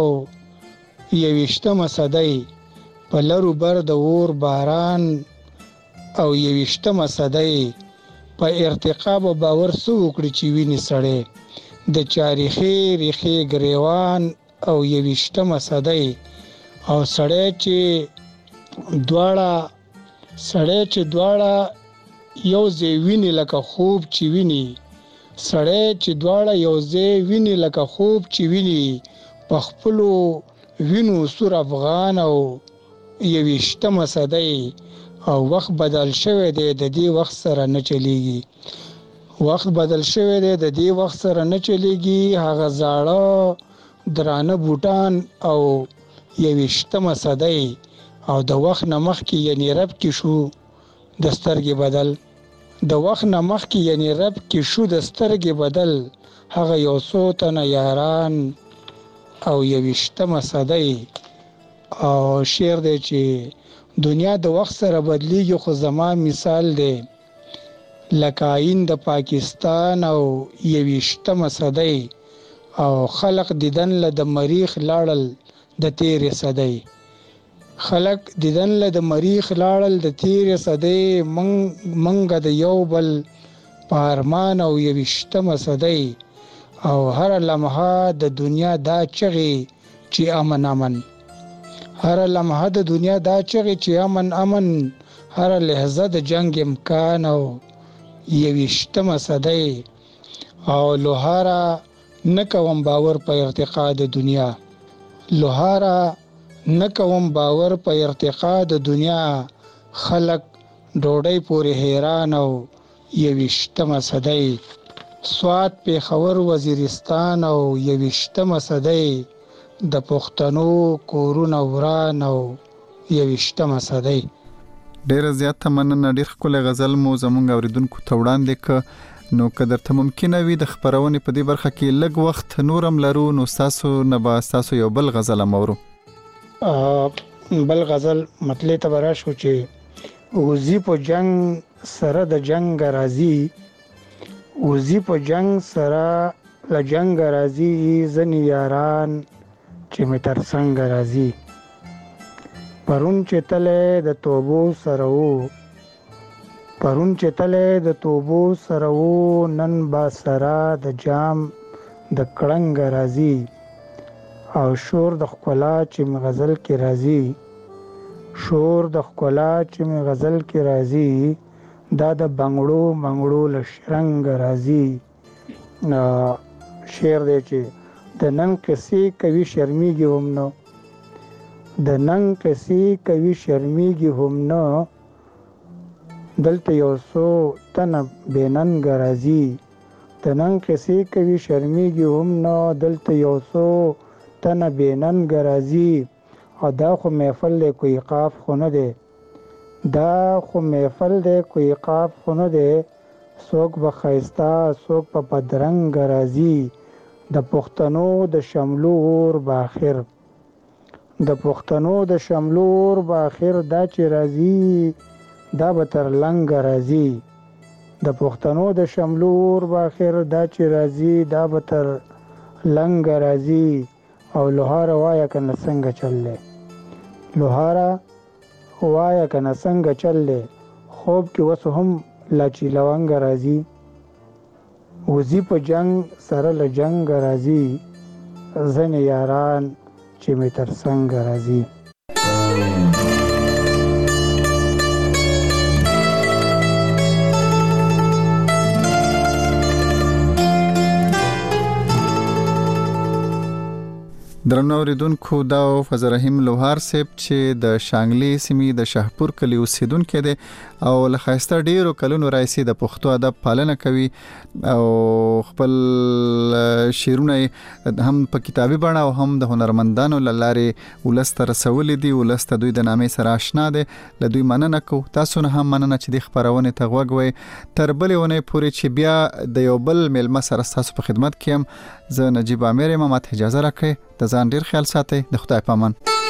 یوشتمه صدۍ په لرو بر د اور باران او یوشتمه صدۍ په ارتقاب او باور سو وکړي چې ویني سړې د چاریخي ریخي گریوان او یوشتمه صدۍ او سړی چې دواړه سړی چې دواړه یو ځای ویني لکه خوب چې ویني سړی چې دواړه یو ځای ویني لکه خوب چې ویني په خپلو وینو سور افغان او یوشتمه صدۍ او وخت بدل شوی دی د دې وخت سره نه چلیږي وخت بدل شوی دی د دې وخت سره نه چلیږي هغه زاړه درانه بوټان او یوشتمه صدۍ او د وخت نه مخکې یعنی رب کې شو د سترګې بدل د وخت نه مخکې یعنی رب کې شو د سترګې بدل هغه یو څو تنه یاران او یوشتمه صدۍ او شعر دی چې دنیا د وخت سره بدلیږي خو زما مثال دی لکه آئین د پاکستان او یوشتمه صدۍ او خلق دیدن له د مریخ لاړل د تیرې صدۍ خلق دیدن له د مریخ لاړل د تیرې صدۍ منګه د یو بل په ارمان او یوشتمه صدۍ او هر لمحه د دنیا دا چغې چې امن امن هر لمحه د دنیا دا چغې چې امن امن هر لحظه د جنگ امکان او یوشتمه صدۍ او لوهارا نکوم باور په ارتقا د دنیا لوهارا نکوم باور په ارتقا د دنیا خلق ډوډۍ پورې حیران او یوشتمه صدۍ سواد پیښور وزیرستان او یوشتمه صدۍ د پښتنو کورونه وران او یوشتمه صدۍ. ډیر زیات مننه. ډیر خپل غزل مو زمونږ اوریدونکو ته وړاندې ک نو قدر ته ممکن وي د خبرونې په دې برخه کې لږ وخت نورم لرو نو تاسو نه با تاسو یو بل غزل امورو. بل غزل مطلب ته برا شو چې وزي په جنگ سره د جنگ راځي وزي په جنگ سره ل جنگ راځي زنی یاران چې می تر څنګه راځي پرون چې تله د توبو سره وو پرون چې تله د توبو سره وو نن با سره د جام د کړنګ راځي او شور د خپلا چې می غزل کې راځي شور د خپلا چې می غزل کې راځي دا د بنگړو منګړو لشرنګ راځي شعر دی چې د نن کسي کوي شرمېږي هم نو د نن کسي کوي شرمېږي هم نو دلته یو څو تنه بېننګ راځي د نن کسي کوي شرمېږي هم نو دلته یو څو تنه بېننګ راځي او دا خو محفل دی کوئی قاف خو نه دی دا خو محفل دی کوئی قاف خو نه دی څوک به ښایسته څوک په بدرنګ راځي د پښتنو د شملو اور به آخر د پښتنو د شملو اور به آخر دا چې راځي دا به تر لنګ راځي د پښتنو د شملو اور به آخر دا چې راځي دا به تر لنګ راځي او لوهاره وایه کنه څنګه چل دی لوهاره وایه کنه څنګه چل دی خوب کې اوس هم لا چې لونګ راځي وزي په جنگ سره له جنگ راځي ځنې یاران چې مې تر څنګ راځي درنو اوریدونکو دا فضل رحیم لوهار صاحب چې د شانګلي سیمې د شاهپور کلی اوسیدونکو دی او له خاصه ډیرو کلونو راځي د پښتو ادب پالنه کوي او خپل شعرونه هم په کتابي بڼه او هم د هنرمندانو لاره ولست رسول دي ولست دوی د نامې سره آشنا دي له دوی مننه کو تاسو نه هم مننه چې د خبرونه ته غوږوي تر بلې ونه پورې چې بیا د یو بل ملما سره تاسو په خدمت کې زه نجیب امیر ما ماته اجازه راکړئ د ځان ډیر خیال ساتئ د خدای پامان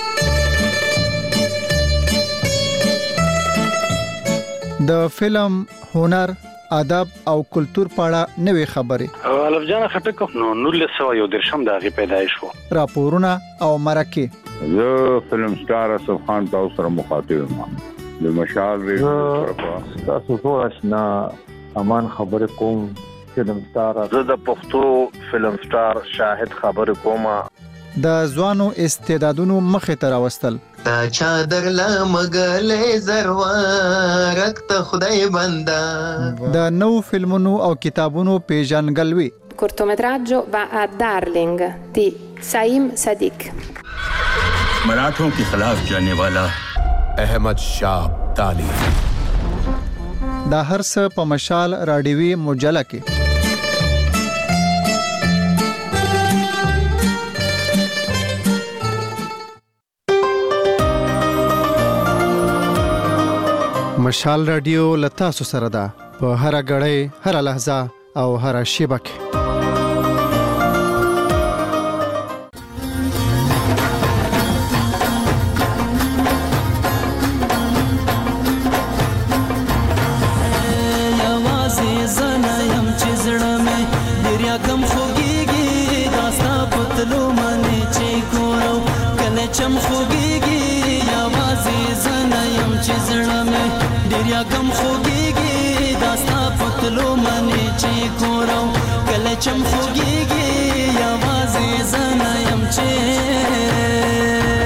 د فلم هنر ادب او کلچر پاړه نوې خبرې الف جان خټک نو نولس سوه یو درشم د هغې پیدایش وو راپورونه او مرکې زه فلم سټار اسف خان تاسو سره مخاطب یم د مشال ریډیو تاسو ټول آشنا امان خبر کوم فلم سټار زه د پښتو فلم سټار شاهد خبر کوم د ځوانو استعدادونو مخې ته راوستل تا چادر لا مګلې زروارک ته خدای بندا د نو فلمونو او کتابونو پیژنګلوي cortometraggio va a Darling di Saim Sadiq मराठों के खिलाफ जाने वाला अहमद शाह अब्दाली دا هر څه په مشال راډیوي مجله کې مشال رادیو لتا سو سره ده په هر غړې هر لحظه او هر شیبه کې غم خوږيږي داستا پتلو منی چې کورو کله چم خوږيږي یا وازي زنه يم چې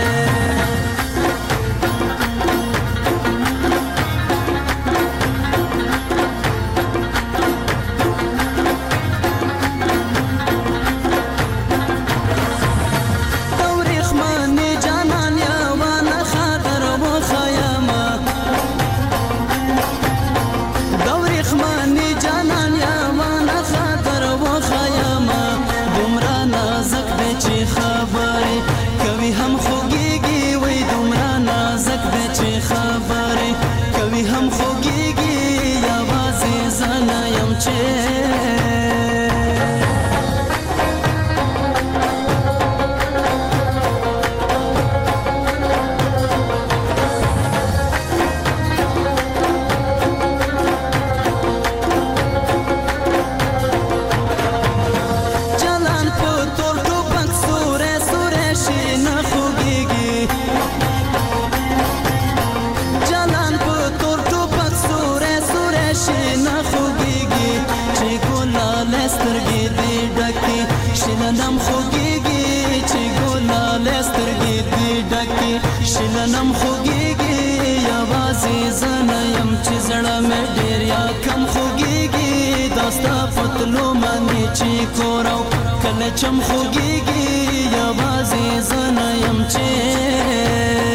شلنم خوږيږي یا وازي زنه يم چې زړه مې ډېر یا کم خوږيږي داستا پتلو منی چې کورو کله چم خوږيږي یا وازي زنه يم چې